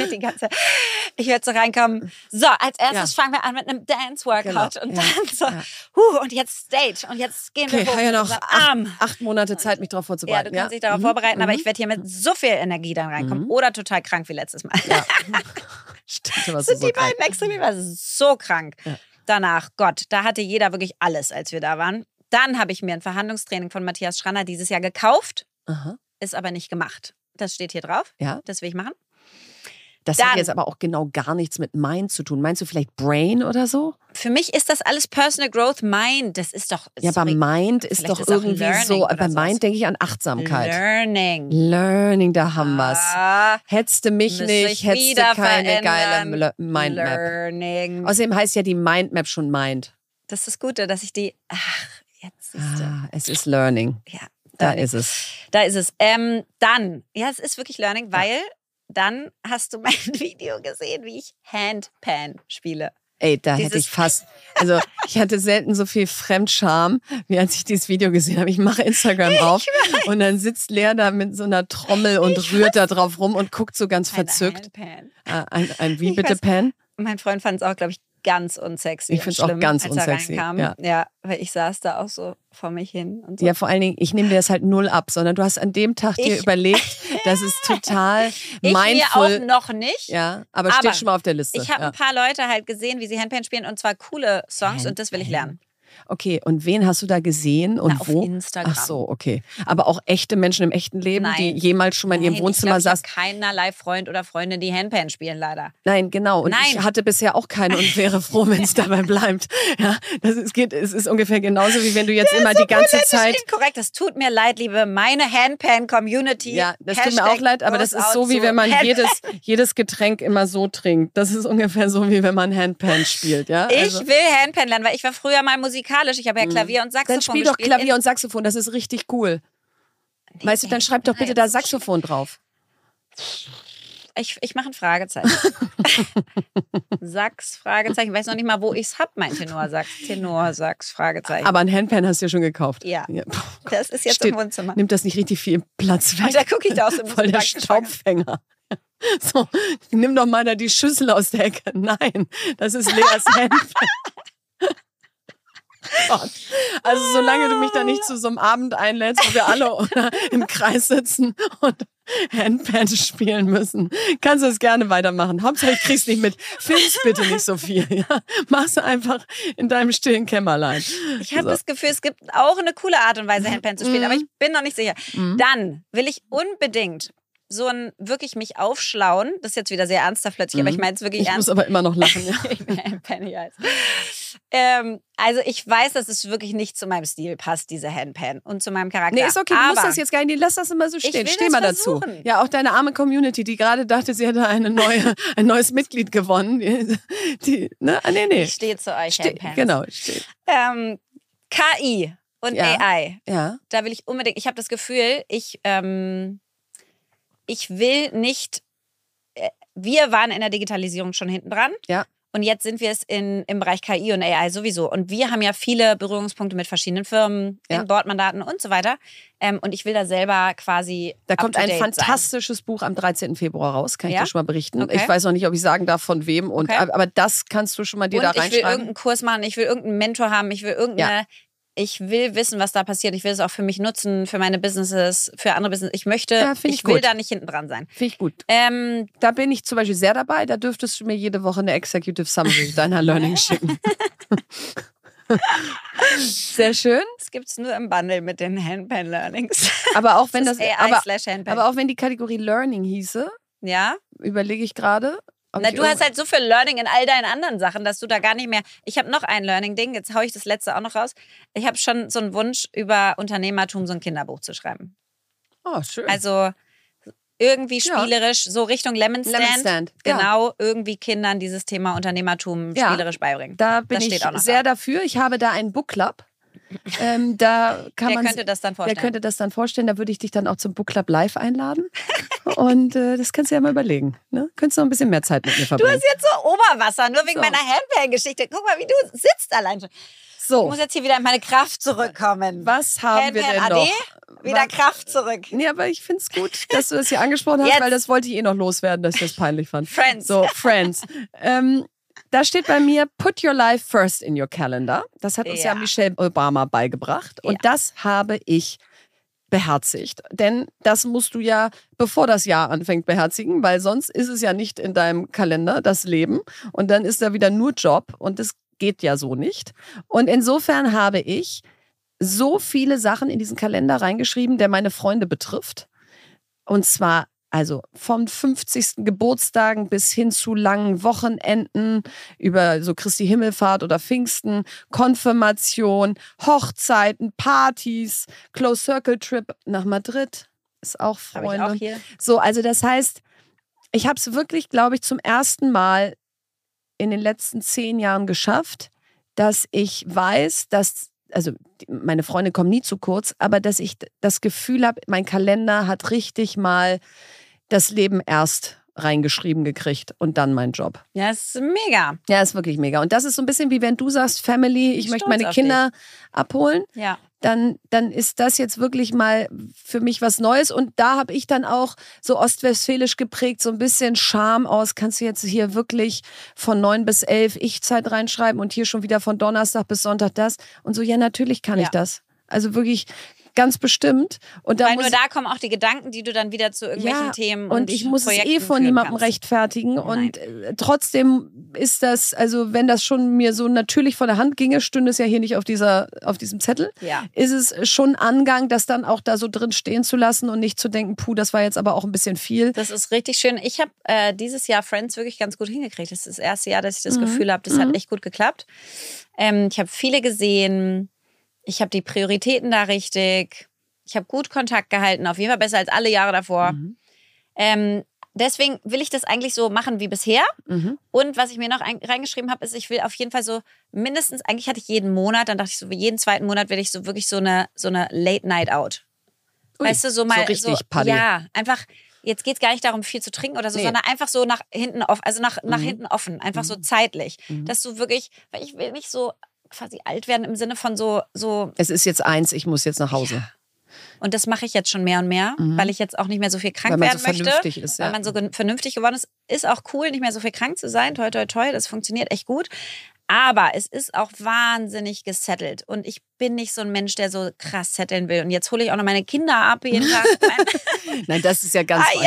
Ich werde so reinkommen. So, als erstes fangen wir an mit einem Dance-Workout. Genau. Und dann so, und jetzt Stage. Und jetzt gehen wir Okay, hoch ich habe ja mit noch unserem Arm. 8 Monate Zeit, mich darauf Ja, vorzubereiten. du kannst dich darauf vorbereiten, aber ich werde hier mit so viel Energie dann reinkommen. Oder total krank wie letztes Mal. Ja. Stimmt, Das sind die beiden Extreme, war so krank. Ja. Danach, Gott, da hatte jeder wirklich alles, als wir da waren. Dann habe ich mir ein Verhandlungstraining von Matthias Schranner dieses Jahr gekauft, Aha. ist aber nicht gemacht. Das steht hier drauf. Ja. Das will ich machen. Das hat jetzt aber auch genau gar nichts mit Mind zu tun. Meinst du vielleicht Brain oder so? Für mich ist das alles Personal Growth, Mind. Das ist doch... Ja, aber Mind ist doch irgendwie so... Bei Mind denke ich an Achtsamkeit. Learning, da haben wir's. Hättest du mich nicht, hättest du keine geile Mindmap. Learning. Außerdem heißt ja die Mindmap schon Mind. Das ist das Gute, dass ich die... jetzt siehst du. Es ist Learning. Ja, da ist es. Da ist es. Dann, es ist wirklich Learning, weil dann hast du mein Video gesehen, wie ich Handpan spiele. Ey, da hätte ich fast, also ich hatte selten so viel Fremdscham, wie als ich dieses Video gesehen habe. Ich mache Instagram auf und dann sitzt Lea da mit so einer Trommel und rührt da drauf rum und guckt so ganz verzückt. Ein wie bitte Pan? Mein Freund fand es auch, glaube ich, ganz unsexy. Ich finde es auch ganz als unsexy. Ja, weil ich saß da auch so vor mich hin. Und so. Ja, vor allen Dingen, ich nehme dir das halt null ab, sondern du hast an dem Tag dir überlegt, das ist total mindful. Ich mir auch noch nicht. Ja, aber steht schon mal auf der Liste. Ich habe ein paar Leute halt gesehen, wie sie Handpan spielen und zwar coole Songs und das will ich lernen. Okay, und wen hast du da gesehen und wo? Auf Instagram. Ach so, okay. Aber auch echte Menschen im echten Leben, die jemals schon mal in ihrem Wohnzimmer saßen? Ich habe keinerlei Freund oder Freundin, die Handpan spielen, leider. Nein, genau. Und ich hatte bisher auch keine und wäre froh, wenn es dabei bleibt. Ja, es ist ungefähr genauso, wie wenn du jetzt immer die ganze Zeit... Inkorrekt, das tut mir leid, liebe meine Handpan-Community. Ja, das tut mir auch leid, aber das ist so, wie wenn man jedes Getränk immer so trinkt. Das ist ungefähr so, wie wenn man Handpan spielt. Ja? Ich will Handpan lernen, weil ich war früher mal musikalisch. Ich habe ja Klavier und Saxophon gespielt. Dann spiel doch Klavier und Saxophon, das ist richtig cool. Nee, weißt du, dann schreib doch bitte da Saxophon drauf. Ich mache ein Fragezeichen. Sax, Fragezeichen. Ich weiß noch nicht mal, wo ich es habe, mein Tenorsax. Tenorsax, Fragezeichen. Aber ein Handpan hast du ja schon gekauft. Ja. Das ist jetzt im Wohnzimmer. Nimmt das nicht richtig viel Platz weg? Und da gucke ich da aus dem Voll der Staubfänger. So, nimm doch mal da die Schüssel aus der Ecke. Nein, das ist Leas Handpan. Gott. Also solange du mich da nicht zu so einem Abend einlädst, wo wir alle im Kreis sitzen und Handpan spielen müssen, kannst du es gerne weitermachen. Hauptsache ich krieg's nicht mit. Film's bitte nicht so viel. Ja? Mach's einfach in deinem stillen Kämmerlein. Ich habe das Gefühl, es gibt auch eine coole Art und Weise, Handpan zu spielen, aber ich bin noch nicht sicher. Dann will ich unbedingt so ein wirklich mich aufschlauen, das ist jetzt wieder sehr ernsthaft plötzlich, aber ich meine es wirklich Ich ernst. muss aber immer noch lachen. Ja. Penny heißt. Also ich weiß, dass es wirklich nicht zu meinem Stil passt, diese Handpan und zu meinem Charakter. Nee, ist okay, du musst das jetzt gar nicht, lass das immer so stehen. Steh mal dazu. Ja, auch deine arme Community, die gerade dachte, sie hätte ein neues Mitglied gewonnen. Nee. Ich stehe zu euch, Handpans. Genau, steht. KI und AI. Ja. Da will ich unbedingt, ich habe das Gefühl, ich will nicht, wir waren in der Digitalisierung schon hinten dran. Ja. Und jetzt sind wir es im Bereich KI und AI sowieso. Und wir haben ja viele Berührungspunkte mit verschiedenen Firmen, in Bordmandaten und so weiter. Und ich will da selber quasi Da kommt ein fantastisches sein. Buch am 13. Februar raus, kann ich dir schon mal berichten. Okay. Ich weiß noch nicht, ob ich sagen darf, von wem. Aber das kannst du schon mal dir da reinschreiben. Ich will irgendeinen Kurs machen, ich will irgendeinen Mentor haben, ich will ich will wissen, was da passiert. Ich will es auch für mich nutzen, für meine Businesses, für andere Businesses. Ich will da nicht hinten dran sein. Finde ich gut. Da bin ich zum Beispiel sehr dabei. Da dürftest du mir jede Woche eine Executive Summary deiner Learning schicken. Sehr schön. Das gibt es nur im Bundle mit den Handpan Learnings. Aber auch wenn das AI/Handpan. aber auch wenn die Kategorie Learning hieße, überlege ich gerade. Du hast halt so viel Learning in all deinen anderen Sachen, dass du da gar nicht mehr... Ich habe noch ein Learning-Ding, jetzt haue ich das letzte auch noch raus. Ich habe schon so einen Wunsch, über Unternehmertum so ein Kinderbuch zu schreiben. Oh, schön. Also irgendwie spielerisch, so Richtung Lemon Stand. Genau, irgendwie Kindern dieses Thema Unternehmertum spielerisch beibringen. Da bin ich sehr dafür. Ich habe da einen Book Club. Der könnte das dann vorstellen. Da würde ich dich dann auch zum Book Club live einladen. Und das kannst du ja mal überlegen. Ne? Könntest du noch ein bisschen mehr Zeit mit mir verbringen. Du hast jetzt so Oberwasser, nur wegen meiner Handpan-Geschichte. Guck mal, wie du sitzt allein schon. So. Ich muss jetzt hier wieder in meine Kraft zurückkommen. Was haben wir denn noch? Wieder Kraft zurück. Nee, aber ich finde es gut, dass du das hier angesprochen hast, weil das wollte ich noch loswerden, dass ich das peinlich fand. Friends. So, Friends. Da steht bei mir, put your life first in your calendar. Das hat uns ja Michelle Obama beigebracht. Und das habe ich beherzigt. Denn das musst du ja, bevor das Jahr anfängt, beherzigen, weil sonst ist es ja nicht in deinem Kalender, das Leben. Und dann ist da wieder nur Job. Und das geht ja so nicht. Und insofern habe ich so viele Sachen in diesen Kalender reingeschrieben, der meine Freunde betrifft. Und zwar also vom 50. Geburtstagen bis hin zu langen Wochenenden über so Christi Himmelfahrt oder Pfingsten, Konfirmation, Hochzeiten, Partys, Close Circle Trip nach Madrid. Ist auch Freunde. Habe ich auch hier. So, also das heißt, ich habe es wirklich, glaube ich, zum ersten Mal in den letzten 10 Jahren geschafft, dass ich weiß, dass, also meine Freunde kommen nie zu kurz, aber dass ich das Gefühl habe, mein Kalender hat richtig mal das Leben erst reingeschrieben gekriegt und dann mein Job. Ja, ist mega. Ja, ist wirklich mega. Und das ist so ein bisschen wie wenn du sagst, Family, ich möchte meine Kinder abholen. Ja. Dann ist das jetzt wirklich mal für mich was Neues. Und da habe ich dann auch so ostwestfälisch geprägt, so ein bisschen Charme aus. Kannst du jetzt hier wirklich von 9 bis 11 Ich-Zeit reinschreiben und hier schon wieder von Donnerstag bis Sonntag das? Und so, ja, natürlich kann ich das. Also wirklich ganz bestimmt. Und da weil nur da kommen auch die Gedanken, die du dann wieder zu irgendwelchen Themen und ich muss es von niemandem rechtfertigen. Und trotzdem ist das, also wenn das schon mir so natürlich von der Hand ginge, stünde es ja hier nicht auf diesem Zettel, ist es schon Angang, das dann auch da so drin stehen zu lassen und nicht zu denken, puh, das war jetzt aber auch ein bisschen viel. Das ist richtig schön. Ich habe dieses Jahr Friends wirklich ganz gut hingekriegt. Das ist das erste Jahr, dass ich das Gefühl habe, das hat echt gut geklappt. Ich habe viele gesehen. Ich habe die Prioritäten da richtig. Ich habe gut Kontakt gehalten, auf jeden Fall besser als alle Jahre davor. Deswegen will ich das eigentlich so machen wie bisher. Und was ich mir noch reingeschrieben habe, ist, ich will auf jeden Fall so mindestens, eigentlich hatte ich jeden Monat, dann dachte ich so, jeden zweiten Monat will ich so wirklich so eine Late Night Out. Weißt du, so mal so richtig Party. Ja, einfach, jetzt geht es gar nicht darum, viel zu trinken oder so, sondern einfach so nach hinten offen, also nach hinten offen, einfach so zeitlich. Dass du wirklich, weil ich will nicht so quasi alt werden im Sinne von so. Es ist jetzt 1, ich muss jetzt nach Hause. Ja. Und das mache ich jetzt schon mehr und mehr, weil ich jetzt auch nicht mehr so viel krank werden möchte. Weil man so vernünftig geworden ist. Ist auch cool, nicht mehr so viel krank zu sein. Toi, toi, toi, das funktioniert echt gut. Aber es ist auch wahnsinnig gesettelt. Und ich bin nicht so ein Mensch, der so krass setteln will. Und jetzt hole ich auch noch meine Kinder ab jeden Tag. Nein, das ist ja ganz... Ich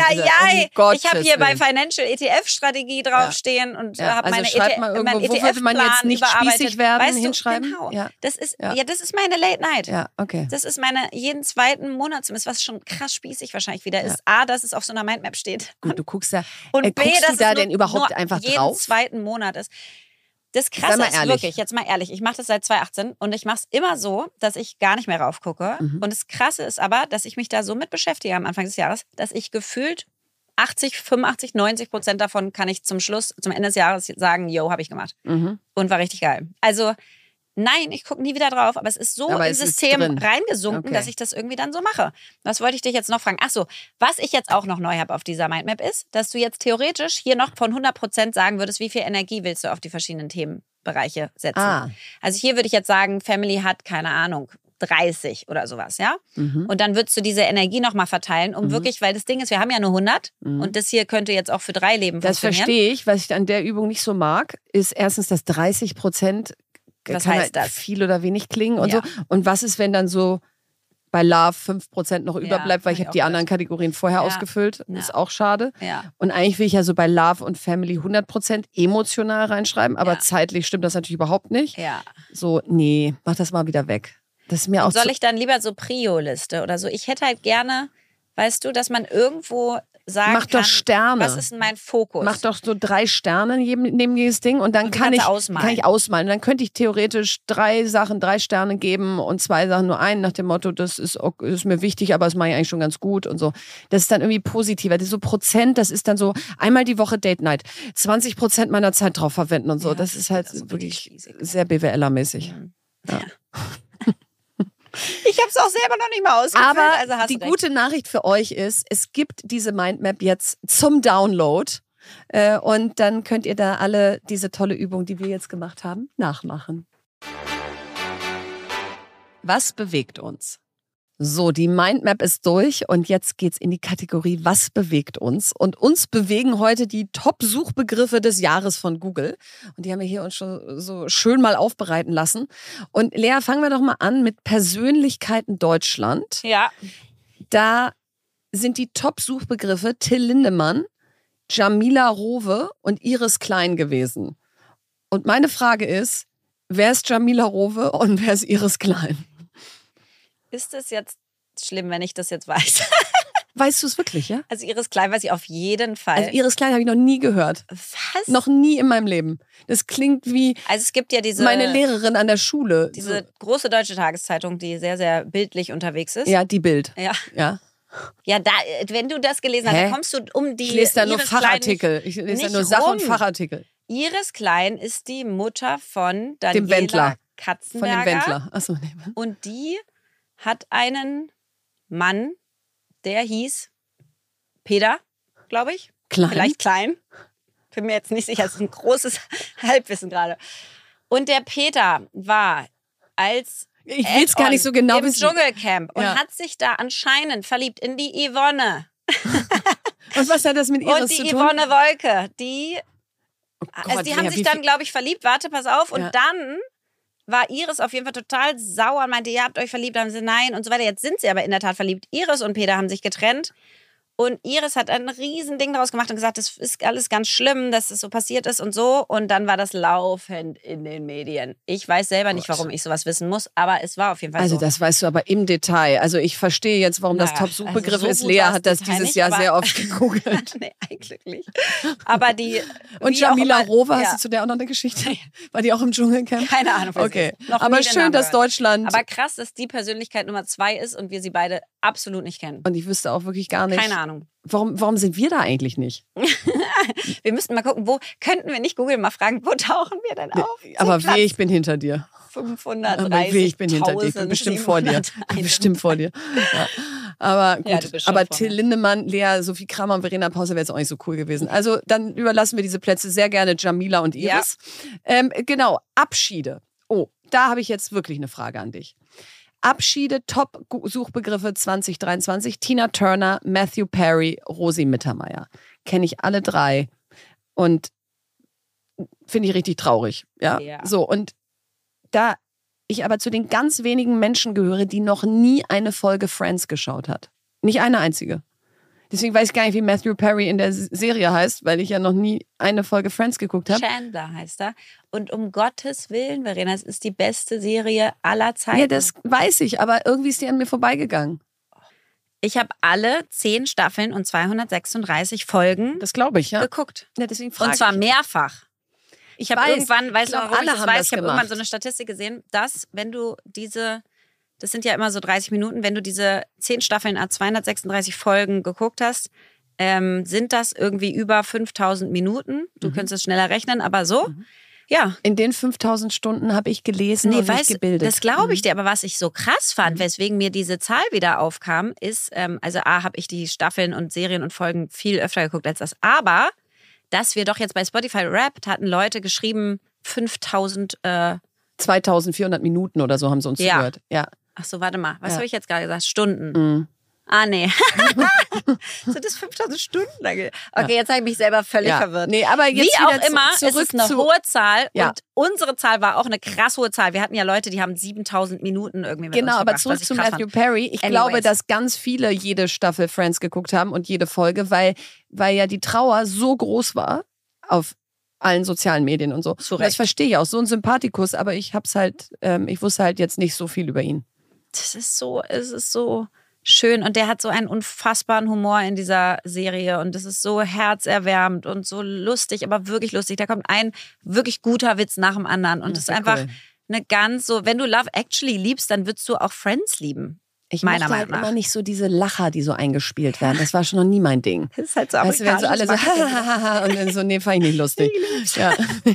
habe hier bei Financial ETF-Strategie draufstehen und habe meine wo würde man jetzt nicht spießig werden, weißt du, hinschreiben? Genau. Ja. Das ist meine Late Night. Ja, okay. Das ist meine jeden zweiten Monat, zumindest was schon krass spießig wahrscheinlich wieder ist. A, dass es auf so einer Mindmap steht. Gut, du guckst da. Und B, guckst dass du da es denn überhaupt einfach jeden drauf? zweiten Monat ist. Das Krasse ist wirklich, jetzt mal ehrlich, ich mache das seit 2018 und ich mache es immer so, dass ich gar nicht mehr raufgucke. Und das Krasse ist aber, dass ich mich da so mit beschäftige am Anfang des Jahres, dass ich gefühlt 80, 85, 90% davon kann ich zum Ende des Jahres sagen, yo, habe ich gemacht. Und war richtig geil. Also nein, ich gucke nie wieder drauf, aber es ist so ins System reingesunken, dass ich das irgendwie dann so mache. Was wollte ich dich jetzt noch fragen? Ach so, was ich jetzt auch noch neu habe auf dieser Mindmap ist, dass du jetzt theoretisch hier noch von 100% sagen würdest, wie viel Energie willst du auf die verschiedenen Themenbereiche setzen. Also hier würde ich jetzt sagen, Family hat, keine Ahnung, 30 oder sowas, ja? Und dann würdest du diese Energie nochmal verteilen, um wirklich, weil das Ding ist, wir haben ja nur 100 und das hier könnte jetzt auch für 3 Leben funktionieren. Das verstehe ich. Was ich an der Übung nicht so mag, ist erstens, dass 30% was kann heißt das? Viel oder wenig klingen und so. Und was ist, wenn dann so bei Love 5% noch überbleibt, weil ich habe die anderen Kategorien vorher ausgefüllt. Das ist auch schade. Und eigentlich will ich ja so bei Love und Family 100% emotional reinschreiben, aber zeitlich stimmt das natürlich überhaupt nicht. So, nee, mach das mal wieder weg. Das ist mir auch soll ich dann lieber so Prio-Liste oder so? Ich hätte halt gerne, weißt du, dass man irgendwo sagen Mach doch Sterne. Was ist denn mein Fokus? Mach doch so 3 Sterne neben jedes Ding und dann kann ich ausmalen. Und dann könnte ich theoretisch 3 Sterne geben und 2 Sachen nur einen nach dem Motto, das ist mir wichtig, aber das mache ich eigentlich schon ganz gut und so. Das ist dann irgendwie positiver. Das ist so Prozent, das ist dann so einmal die Woche Date Night, 20% meiner Zeit drauf verwenden und so. Das ist halt wirklich sehr BWLer-mäßig. Ja. Ich habe es auch selber noch nicht mal ausgefüllt. Aber also die gute Nachricht für euch ist, es gibt diese Mindmap jetzt zum Download. Und dann könnt ihr da alle diese tolle Übung, die wir jetzt gemacht haben, nachmachen. Was bewegt uns? So, die Mindmap ist durch und jetzt geht's in die Kategorie Was bewegt uns? Und uns bewegen heute die Top-Suchbegriffe des Jahres von Google. Und die haben wir hier uns schon so schön mal aufbereiten lassen. Und Lea, fangen wir doch mal an mit Persönlichkeiten Deutschland. Ja. Da sind die Top-Suchbegriffe Till Lindemann, Jamila Rowe und Iris Klein gewesen. Und meine Frage ist, wer ist Jamila Rowe und wer ist Iris Klein? Ist es jetzt schlimm, wenn ich das jetzt weiß? Weißt du es wirklich, ja? Also Iris Klein weiß ich auf jeden Fall. Also Iris Klein habe ich noch nie gehört. Was? Noch nie in meinem Leben. Das klingt wie also es gibt ja meine Lehrerin an der Schule. Diese große deutsche Tageszeitung, die sehr, sehr bildlich unterwegs ist. Ja, die Bild. Ja, wenn du das gelesen hast, dann kommst du um die Ich lese da nur Iris Fachartikel. Ich lese da nur Sach- und Fachartikel. Iris Klein ist die Mutter von Daniela dem Wendler. Katzenberger. Von dem Wendler. Achso, nee. Und die hat einen Mann, der hieß Peter, glaube ich. Klein? Vielleicht Klein. Bin mir jetzt nicht sicher. Das ist ein großes Halbwissen gerade. Und der Peter war als ich will es gar nicht so genau im Dschungelcamp und hat sich da anscheinend verliebt in die Yvonne. Und was hat das mit Iris zu tun? Und die Yvonne Wolke, die Gott, also die haben sich dann, glaube ich, verliebt. Warte, pass auf. Und dann war Iris auf jeden Fall total sauer und meinte, ihr habt euch verliebt, haben sie nein und so weiter. Jetzt sind sie aber in der Tat verliebt. Iris und Peter haben sich getrennt. Und Iris hat ein Riesending daraus gemacht und gesagt, das ist alles ganz schlimm, dass es so passiert ist und so. Und dann war das laufend in den Medien. Ich weiß selber nicht, warum ich sowas wissen muss, aber es war auf jeden Fall so. Also das weißt du aber im Detail. Also ich verstehe jetzt, warum das Top-Suchbegriff ist. Lea hat das dieses Jahr sehr oft gegoogelt. Nee, eigentlich nicht. Aber die... Und Jamila Rowe, hast du zu der auch noch eine Geschichte? War die auch im Dschungelcamp? Keine Ahnung. Okay, aber schön, dass Deutschland... Aber krass, dass die Persönlichkeit Nummer 2 ist und wir sie beide absolut nicht kennen. Und ich wüsste auch wirklich gar nicht... Keine Ahnung. Warum sind wir da eigentlich nicht? Wir müssten mal gucken, wo könnten wir nicht Google mal fragen, wo tauchen wir denn auf? Aber weh, ich bin hinter dir. 530. Ich bin hinter dir. Ich bin bestimmt vor dir. Ja. Aber gut, aber Till Lindemann, Lea, Sophie Kramer und Verena Pauser wäre jetzt auch nicht so cool gewesen. Also dann überlassen wir diese Plätze sehr gerne Jamila und Iris. Ja. Genau, Abschiede. Oh, da habe ich jetzt wirklich eine Frage an dich. Abschiede, Top-Suchbegriffe 2023. Tina Turner, Matthew Perry, Rosi Mittermeier. Kenne ich alle 3. Und finde ich richtig traurig. Ja. So, und da ich aber zu den ganz wenigen Menschen gehöre, die noch nie eine Folge Friends geschaut hat. Nicht eine einzige. Deswegen weiß ich gar nicht, wie Matthew Perry in der Serie heißt, weil ich ja noch nie eine Folge Friends geguckt habe. Chandler heißt er. Und um Gottes Willen, Verena, es ist die beste Serie aller Zeiten. Ja, das weiß ich, aber irgendwie ist die an mir vorbeigegangen. Ich habe alle 10 Staffeln und 236 Folgen das glaube ich, ja. geguckt. Ja, deswegen und zwar mehrfach. Ich habe irgendwann, weißt du, warum ich das weiß? Ich habe irgendwann so eine Statistik gesehen, dass wenn du das sind ja immer so 30 Minuten, wenn du diese 10 Staffeln à 236 Folgen geguckt hast, sind das irgendwie über 5000 Minuten. Du könntest es schneller rechnen, aber so, ja. In den 5000 Stunden habe ich gelesen und mich gebildet. Das glaube ich dir, aber was ich so krass fand, weswegen mir diese Zahl wieder aufkam, ist, also habe ich die Staffeln und Serien und Folgen viel öfter geguckt als das, aber dass wir doch jetzt bei Spotify Wrapped hatten Leute geschrieben, 5000 2400 Minuten oder so haben sie uns zugehört. Ja. Ach so, warte mal. Was habe ich jetzt gerade gesagt? Stunden. Ah, nee. Sind das 5000 Stunden? Okay, jetzt habe ich mich selber völlig verwirrt. Nee, aber jetzt wie auch immer, es ist eine hohe Zahl. Ja. Und unsere Zahl war auch eine krass hohe Zahl. Wir hatten ja Leute, die haben 7000 Minuten irgendwie mit uns aber verbracht, zurück zu Matthew Perry. Ich glaube, dass ganz viele jede Staffel Friends geguckt haben und jede Folge, weil ja die Trauer so groß war auf allen sozialen Medien und so. Das verstehe ich auch. So ein Sympathikus, aber ich wusste halt jetzt nicht so viel über ihn. Es ist so schön und der hat so einen unfassbaren Humor in dieser Serie und es ist so herzerwärmend und so lustig, aber wirklich lustig. Da kommt ein wirklich guter Witz nach dem anderen und es ist einfach eine ganz so, wenn du Love Actually liebst, dann würdest du auch Friends lieben. Ich mochte halt immer nicht so diese Lacher, die so eingespielt werden. Das war schon noch nie mein Ding. Das ist halt so weißt du, wenn so alle so und dann so, nee, fand ich nicht lustig. Ja.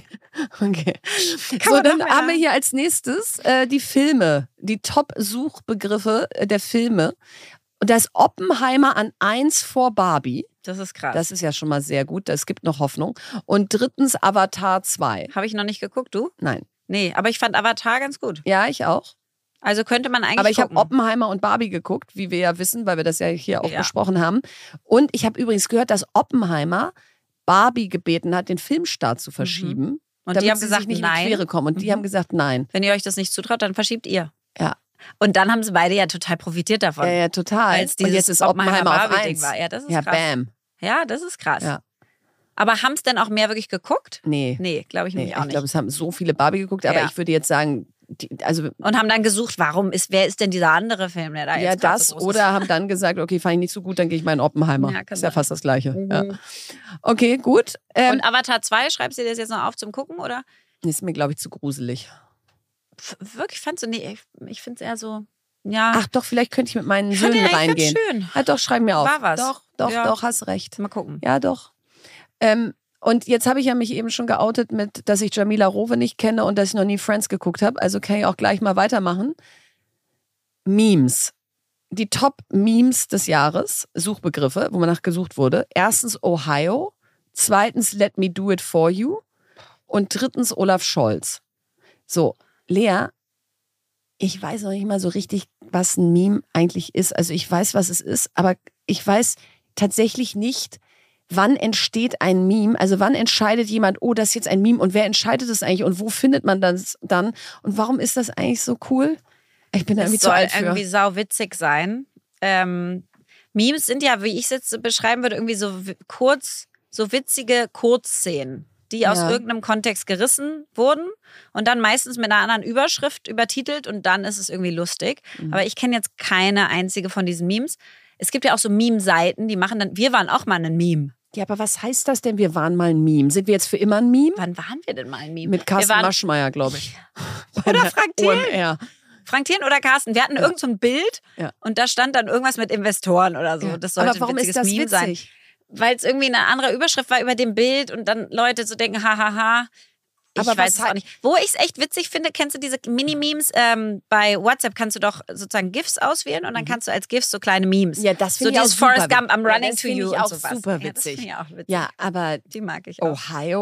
Okay. So, dann haben wir hier als nächstes die Filme, die Top-Suchbegriffe der Filme. Und da ist Oppenheimer an 1 vor Barbie. Das ist krass. Das ist ja schon mal sehr gut. Es gibt noch Hoffnung. Und drittens Avatar 2. Habe ich noch nicht geguckt, du? Nein. Nee, aber ich fand Avatar ganz gut. Ja, ich auch. Also könnte man eigentlich Aber ich habe Oppenheimer und Barbie geguckt, wie wir ja wissen, weil wir das ja hier auch besprochen haben. Und ich habe übrigens gehört, dass Oppenheimer Barbie gebeten hat, den Filmstart zu verschieben. Und damit die haben sie gesagt, sich nicht nein. in die Quere kommen. Und die haben gesagt, nein. Wenn ihr euch das nicht zutraut, dann verschiebt ihr. Ja. Und dann haben sie beide ja total profitiert davon. Ja, total. Als dieses und jetzt ist Oppenheimer auf 1. war. Ja, das ist krass. Bam. Ja, das ist krass. Ja. Aber haben es denn auch mehr wirklich geguckt? Nee. Nee, glaube ich nämlich auch nicht. Ich glaube, es haben so viele Barbie geguckt, aber ich würde jetzt sagen, und haben dann gesucht, wer ist denn dieser andere Film, der da jetzt das so groß oder ist? Haben dann gesagt, okay, fand ich nicht so gut, dann gehe ich mal in Oppenheimer. Ja, ist ja fast das Gleiche. Mhm. Ja. Okay, gut. Und Avatar 2, schreibst du dir das jetzt noch auf zum Gucken, oder? Ist mir, glaube ich, zu gruselig. Wirklich, fandst du? Nee, ich finde es eher so, ja. Ach doch, vielleicht könnte ich mit meinen Söhnen reingehen. Schön. Ja, doch, schreib mir auf. War was. Doch, hast recht. Mal gucken. Ja, doch. Und jetzt habe ich ja mich eben schon geoutet mit, dass ich Jamila Rowe nicht kenne und dass ich noch nie Friends geguckt habe. Also kann ich auch gleich mal weitermachen. Memes. Die Top-Memes des Jahres, Suchbegriffe, wo man nach gesucht wurde. Erstens Ohio, zweitens Let Me Do It For You und drittens Olaf Scholz. So, Lea, ich weiß noch nicht mal so richtig, was ein Meme eigentlich ist. Also ich weiß, was es ist, aber ich weiß tatsächlich nicht, wann entsteht ein Meme? Also wann entscheidet jemand, oh, das ist jetzt ein Meme und wer entscheidet das eigentlich und wo findet man das dann? Und warum ist das eigentlich so cool? Ich bin da irgendwie zu alt für. Es soll irgendwie sauwitzig sein. Memes sind ja, wie ich es jetzt beschreiben würde, irgendwie so witzige Kurzszenen, die aus irgendeinem Kontext gerissen wurden und dann meistens mit einer anderen Überschrift übertitelt und dann ist es irgendwie lustig. Aber ich kenne jetzt keine einzige von diesen Memes. Es gibt ja auch so Meme-Seiten, die machen dann, wir waren auch mal ein Meme. Ja, aber was heißt das denn, wir waren mal ein Meme? Sind wir jetzt für immer ein Meme? Wann waren wir denn mal ein Meme? Mit Carsten Maschmeyer, glaube ich. Oder Frank Thelen. OMR. Frank Thelen oder Carsten. Wir hatten irgend so ein Bild und da stand dann irgendwas mit Investoren oder so. Das sollte aber warum ein witziges ist das Meme witzig? sein. Weil es irgendwie eine andere Überschrift war über dem Bild und dann Leute so denken, hahaha. Ich weiß es auch nicht. Wo ich es echt witzig finde, kennst du diese Mini-Memes? Bei WhatsApp kannst du doch sozusagen GIFs auswählen und dann kannst du als GIFs so kleine Memes. Ja, das finde ich auch dieses super. Forrest Gump, I'm running to you ich auch und sowas. super witzig. Ja, das finde ich auch witzig. Ja, aber die mag ich auch. Ohio,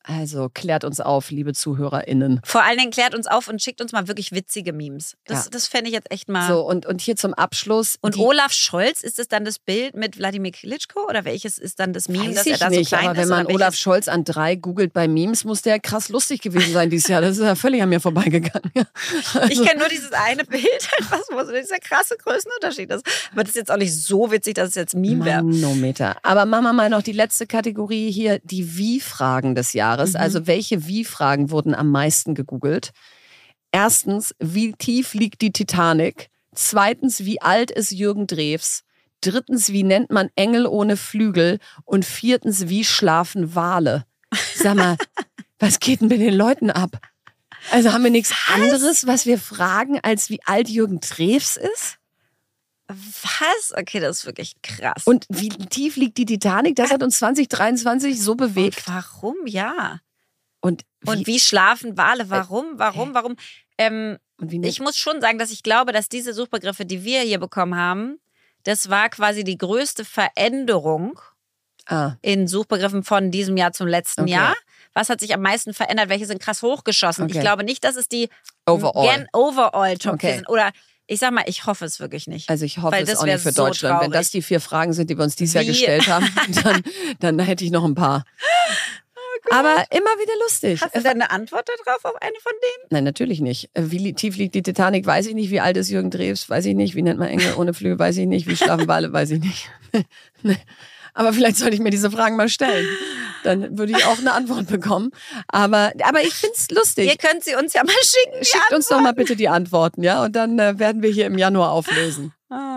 Also klärt uns auf, liebe ZuhörerInnen. Vor allen Dingen klärt uns auf und schickt uns mal wirklich witzige Memes. Das fände ich jetzt echt mal. So, und hier zum Abschluss. Und Olaf Scholz, ist es dann das Bild mit Wladimir Klitschko oder welches ist dann das Meme, dass er da nicht, so klein aber ist? wenn man Olaf Scholz an 3 googelt bei Memes, muss der krass lustig gewesen sein dieses Jahr. Das ist ja völlig an mir vorbeigegangen. Also, ich kenne nur dieses eine Bild, wo so dieser krasse Größenunterschied ist. Aber das ist jetzt auch nicht so witzig, dass es jetzt Meme wäre. Manometer. Aber machen wir mal noch die letzte Kategorie hier, die Wie-Fragen des Jahres. Also welche Wie-Fragen wurden am meisten gegoogelt? Erstens, wie tief liegt die Titanic? Zweitens, wie alt ist Jürgen Drews? Drittens, wie nennt man Engel ohne Flügel? Und viertens, wie schlafen Wale? Sag mal, was geht denn mit den Leuten ab? Also haben wir nichts anderes, was wir fragen, als wie alt Jürgen Drews ist? Was? Okay, das ist wirklich krass. Und wie tief liegt die Titanic? Das hat uns 2023 so bewegt. Und warum? Ja. Und wie schlafen Wale? Warum? Ich muss schon sagen, dass ich glaube, dass diese Suchbegriffe, die wir hier bekommen haben, das war quasi die größte Veränderung in Suchbegriffen von diesem Jahr zum letzten Jahr. Was hat sich am meisten verändert? Welche sind krass hochgeschossen? Ich glaube nicht, dass es die Overall Top 4 sind. Oder ich sag mal, ich hoffe es wirklich nicht. Also ich hoffe es auch nicht für Deutschland. Traurig. Wenn das die 4 Fragen sind, die wir uns dieses Jahr gestellt haben, dann hätte ich noch ein paar. Aber immer wieder lustig. Hast du denn eine Antwort darauf auf eine von denen? Nein, natürlich nicht. Wie tief liegt die Titanic, weiß ich nicht. Wie alt ist Jürgen Drews, weiß ich nicht. Wie nennt man Engel ohne Flügel, weiß ich nicht. Wie schlafen Wale, weiß ich nicht. Aber vielleicht sollte ich mir diese Fragen mal stellen. Dann würde ich auch eine Antwort bekommen. Aber ich finde es lustig. Ihr könnt sie uns ja mal schicken. Schickt uns doch mal bitte die Antworten, ja? Und dann werden wir hier im Januar auflösen.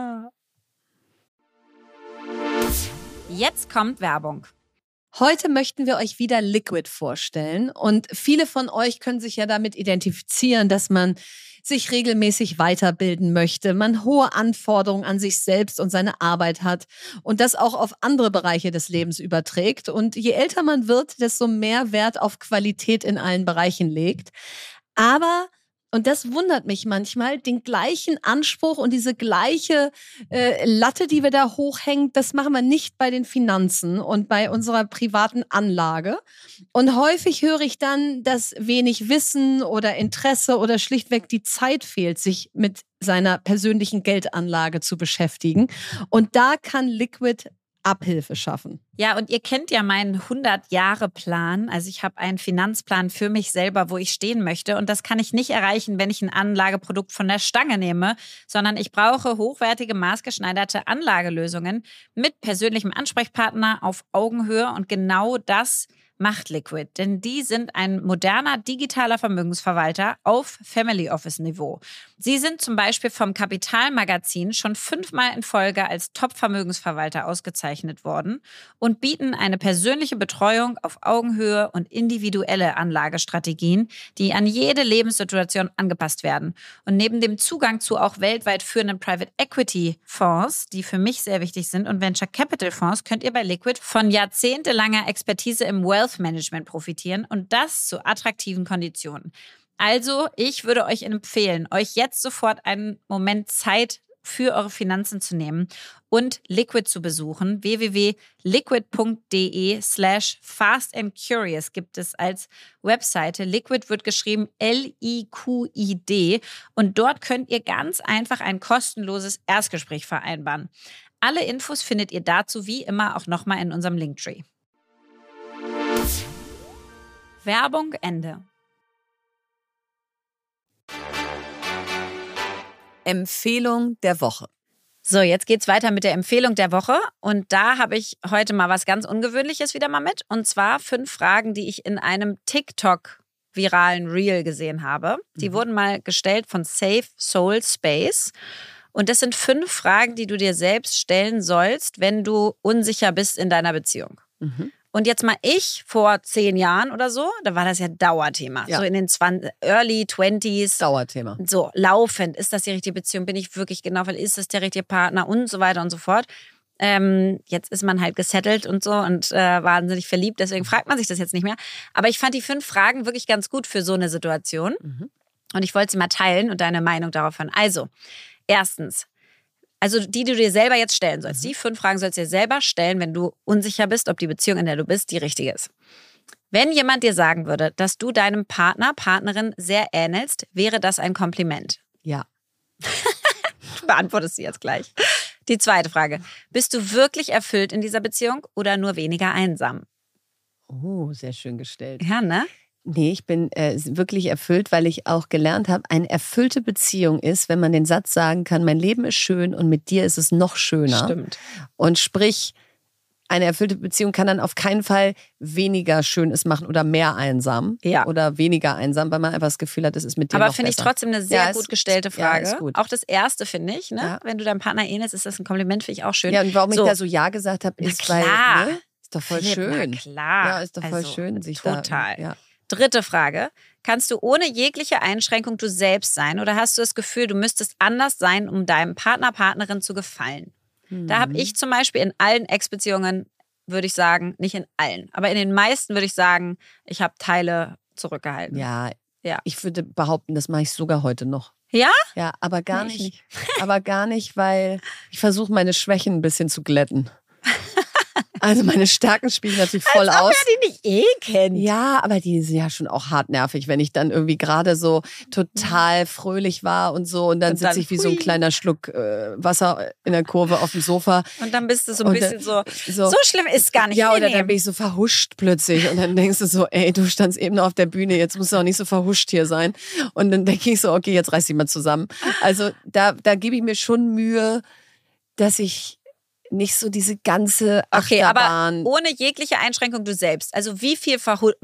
Jetzt kommt Werbung. Heute möchten wir euch wieder Liquid vorstellen und viele von euch können sich ja damit identifizieren, dass man sich regelmäßig weiterbilden möchte, man hohe Anforderungen an sich selbst und seine Arbeit hat und das auch auf andere Bereiche des Lebens überträgt. Und je älter man wird, desto mehr Wert auf Qualität in allen Bereichen legt. Aber und das wundert mich manchmal, den gleichen Anspruch und diese gleiche Latte, die wir da hochhängen, das machen wir nicht bei den Finanzen und bei unserer privaten Anlage. Und häufig höre ich dann, dass wenig Wissen oder Interesse oder schlichtweg die Zeit fehlt, sich mit seiner persönlichen Geldanlage zu beschäftigen. Und da kann Liquid Abhilfe schaffen. Ja, und ihr kennt ja meinen 100-Jahre-Plan. Also ich habe einen Finanzplan für mich selber, wo ich stehen möchte. Und das kann ich nicht erreichen, wenn ich ein Anlageprodukt von der Stange nehme, sondern ich brauche hochwertige, maßgeschneiderte Anlagelösungen mit persönlichem Ansprechpartner auf Augenhöhe. Und genau das macht Liquid, denn die sind ein moderner digitaler Vermögensverwalter auf Family Office Niveau. Sie sind zum Beispiel vom Kapital-Magazin schon 5-mal in Folge als Top-Vermögensverwalter ausgezeichnet worden und bieten eine persönliche Betreuung auf Augenhöhe und individuelle Anlagestrategien, die an jede Lebenssituation angepasst werden. Und neben dem Zugang zu auch weltweit führenden Private Equity Fonds, die für mich sehr wichtig sind, und Venture Capital Fonds, könnt ihr bei Liquid von jahrzehntelanger Expertise im Wealth Management profitieren und das zu attraktiven Konditionen. Also, ich würde euch empfehlen, euch jetzt sofort einen Moment Zeit für eure Finanzen zu nehmen und Liquid zu besuchen. www.liquid.de/fastandcurious gibt es als Webseite. Liquid wird geschrieben LIQID und dort könnt ihr ganz einfach ein kostenloses Erstgespräch vereinbaren. Alle Infos findet ihr dazu wie immer auch nochmal in unserem Linktree. Werbung Ende. Empfehlung der Woche. So, jetzt geht's weiter mit der Empfehlung der Woche. Und da habe ich heute mal was ganz Ungewöhnliches wieder mal mit. Und zwar 5 Fragen, die ich in einem TikTok-viralen Reel gesehen habe. Die wurden mal gestellt von Safe Soul Space. Und das sind 5 Fragen, die du dir selbst stellen sollst, wenn du unsicher bist in deiner Beziehung. Und jetzt mal vor 10 Jahren oder so, da war das ja Dauerthema. Ja. So in den Early 20s. Dauerthema. So laufend. Ist das die richtige Beziehung? Bin ich wirklich genau, weil ist das der richtige Partner? Und so weiter und so fort. Jetzt ist man halt gesettelt und so und wahnsinnig verliebt. Deswegen fragt man sich das jetzt nicht mehr. Aber ich fand die 5 Fragen wirklich ganz gut für so eine Situation. Und ich wollte sie mal teilen und deine Meinung darauf hören. Also, erstens. Also die du dir selber jetzt stellen sollst. Die 5 Fragen sollst du dir selber stellen, wenn du unsicher bist, ob die Beziehung, in der du bist, die richtige ist. Wenn jemand dir sagen würde, dass du deinem Partner, Partnerin sehr ähnelst, wäre das ein Kompliment? Ja. Du beantwortest sie jetzt gleich. Die zweite Frage. Bist du wirklich erfüllt in dieser Beziehung oder nur weniger einsam? Oh, sehr schön gestellt. Ja, ne? Nee, ich bin wirklich erfüllt, weil ich auch gelernt habe, eine erfüllte Beziehung ist, wenn man den Satz sagen kann, mein Leben ist schön und mit dir ist es noch schöner. Stimmt. Und sprich, eine erfüllte Beziehung kann dann auf keinen Fall weniger Schönes machen oder mehr einsam oder weniger einsam, weil man einfach das Gefühl hat, es ist mit dir Aber noch finde ich besser. trotzdem eine sehr gut gestellte Frage. Ja, ist gut. Auch das erste finde ich, ne? Ja. Wenn du deinem Partner ähnelst, ist das ein Kompliment, finde ich auch schön. Ja, und warum So. ich da so Ja gesagt habe, ist, weil, klar. ne? Ist doch voll Philipp, schön. Na klar. Ja, ist doch voll Also, schön, sich total. da. Ja. Dritte Frage. Kannst du ohne jegliche Einschränkung du selbst sein oder hast du das Gefühl, du müsstest anders sein, um deinem Partner, Partnerin zu gefallen? Da habe ich zum Beispiel in allen Ex-Beziehungen, würde ich sagen, nicht in allen, aber in den meisten würde ich sagen, ich habe Teile zurückgehalten. Ja, Ja. ich würde behaupten, das mache ich sogar heute noch. Ja? Ja, aber gar Nee, ich nicht. Aber gar nicht, weil ich versuche, meine Schwächen ein bisschen zu glätten. Also meine Stärken spielen natürlich voll Als ob aus. er die nicht kennt. Ja, aber die sind ja schon auch hartnervig, wenn ich dann irgendwie gerade so total fröhlich war und so und dann Und dann, sitze ich wie so ein hui. kleiner Schluck Wasser in der Kurve auf dem Sofa. Und dann bist du so ein Und bisschen dann- so schlimm ist gar nicht. Ja, oder nee. dann bin ich so verhuscht plötzlich und dann denkst du so, ey, du standst eben noch auf der Bühne, jetzt musst du auch nicht so verhuscht hier sein. Und dann denke ich so, okay, jetzt reiß dich mal zusammen. Also da gebe ich mir schon Mühe, dass ich nicht so diese ganze Okay, Achterbahn. aber ohne jegliche Einschränkung du selbst. Also wie viel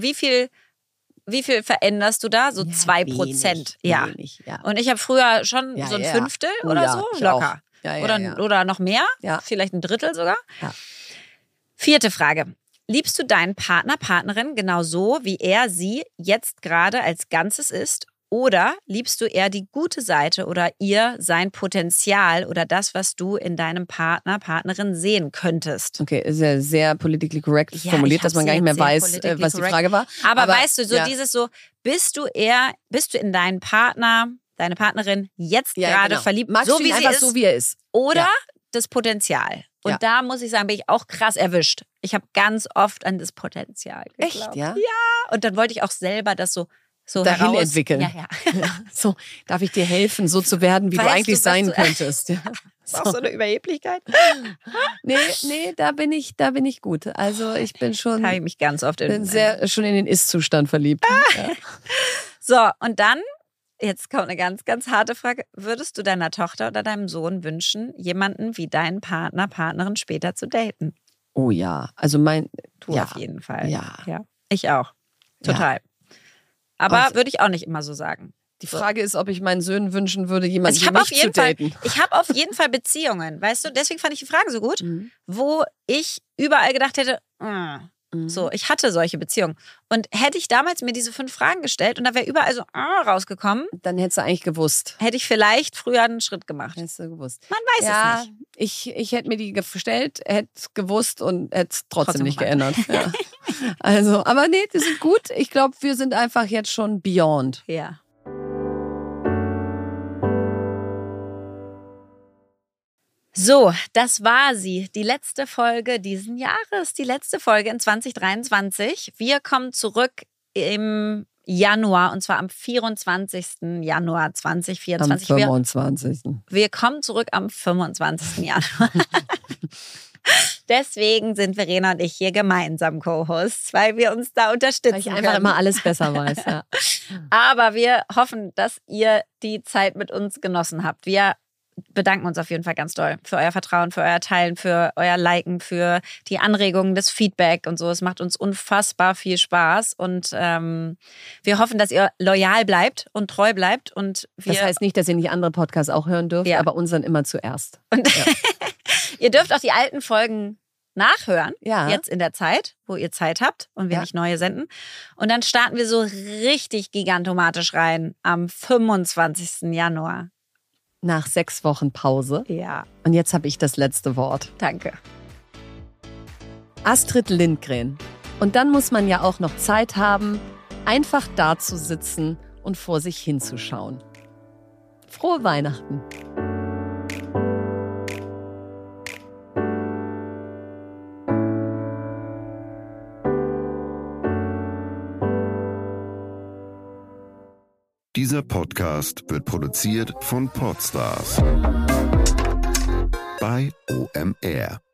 veränderst du da? So 2%. Ja. Wenig, ja. Und ich habe früher schon Ja, so ein ja. Fünftel Oh oder ja, so, ich locker. auch. Ja, Oder noch mehr, Ja. vielleicht ein Drittel sogar. Ja. Vierte Frage. Liebst du deinen Partner, Partnerin genau so, wie er sie jetzt gerade als Ganzes ist? Oder liebst du eher die gute Seite oder ihr sein Potenzial oder das, was du in deinem Partner, Partnerin sehen könntest? Okay, ist ja sehr politically correct Ja, formuliert, ich dass man hab's gar nicht mehr jetzt sehr weiß, politically was die correct. Frage war. Aber weißt du, so ja. dieses so, bist du in deinen Partner, deine Partnerin jetzt Ja, gerade genau. verliebt, Magst so du wie ihn sie einfach ist, so, wie er ist? oder Ja. das Potenzial? Und Ja. da muss ich sagen, bin ich auch krass erwischt. Ich habe ganz oft an das Potenzial geglaubt. Echt, ja? Ja. Und dann wollte ich auch selber das so Dahin entwickeln. Ja. So, darf ich dir helfen, so zu werden, wie Weißt du du, eigentlich was sein du- könntest? Ja. Das ist auch so eine Überheblichkeit. Nee, da bin ich gut. Also ich bin schon, Da habe ich mich ganz oft bin schon in den Ist-Zustand verliebt. Ja. So, und dann, jetzt kommt eine ganz, ganz harte Frage. Würdest du deiner Tochter oder deinem Sohn wünschen, jemanden wie deinen Partner, Partnerin später zu daten? Oh ja, also Du auf jeden Fall. Ja. Ich auch. Total. Aber Also- würde ich auch nicht immer so sagen. Die Frage ist, ob ich meinen Söhnen wünschen würde, jemanden Also wie mich zu daten. Ich habe auf jeden Fall Beziehungen, weißt du? Deswegen fand ich die Frage so gut, wo ich überall gedacht hätte, so, ich hatte solche Beziehungen. Und hätte ich damals mir diese 5 Fragen gestellt und da wäre überall so rausgekommen, Dann hättest du eigentlich gewusst. hätte ich vielleicht früher einen Schritt gemacht. Hättest du gewusst. Man weiß es nicht. Ich hätte mir die gestellt, hätte gewusst und hätte es trotzdem nicht gemacht. geändert. Ja. Also, aber nee, die sind gut. Ich glaube, wir sind einfach jetzt schon beyond. Ja. So, das war sie. Die letzte Folge diesen Jahres, die letzte Folge in 2023. Wir kommen zurück im Januar und zwar am 24. Januar Am 2024. 25. Wir kommen zurück am 25. Januar. Deswegen sind Verena und ich hier gemeinsam Co-Hosts, weil wir uns da unterstützen Weil ich einfach können. immer alles besser weiß. Ja. Aber wir hoffen, dass ihr die Zeit mit uns genossen habt. Wir bedanken uns auf jeden Fall ganz doll für euer Vertrauen, für euer Teilen, für euer Liken, für die Anregungen, das Feedback und so. Es macht uns unfassbar viel Spaß und wir hoffen, dass ihr loyal bleibt und treu bleibt. Und wir, Das heißt nicht, dass ihr nicht andere Podcasts auch hören dürft, Ja. aber unseren immer zuerst. und ihr dürft auch die alten Folgen nachhören, Ja. jetzt in der Zeit, wo ihr Zeit habt und wir Ja. nicht neue senden. Und dann starten wir so richtig gigantomatisch rein am 25. Januar. Nach 6 Wochen Pause. Ja, Und jetzt habe ich das letzte Wort. danke. Astrid Lindgren. Und dann muss man ja auch noch Zeit haben, einfach da zu sitzen und vor sich hinzuschauen. Frohe Weihnachten. Dieser Podcast wird produziert von Podstars bei OMR.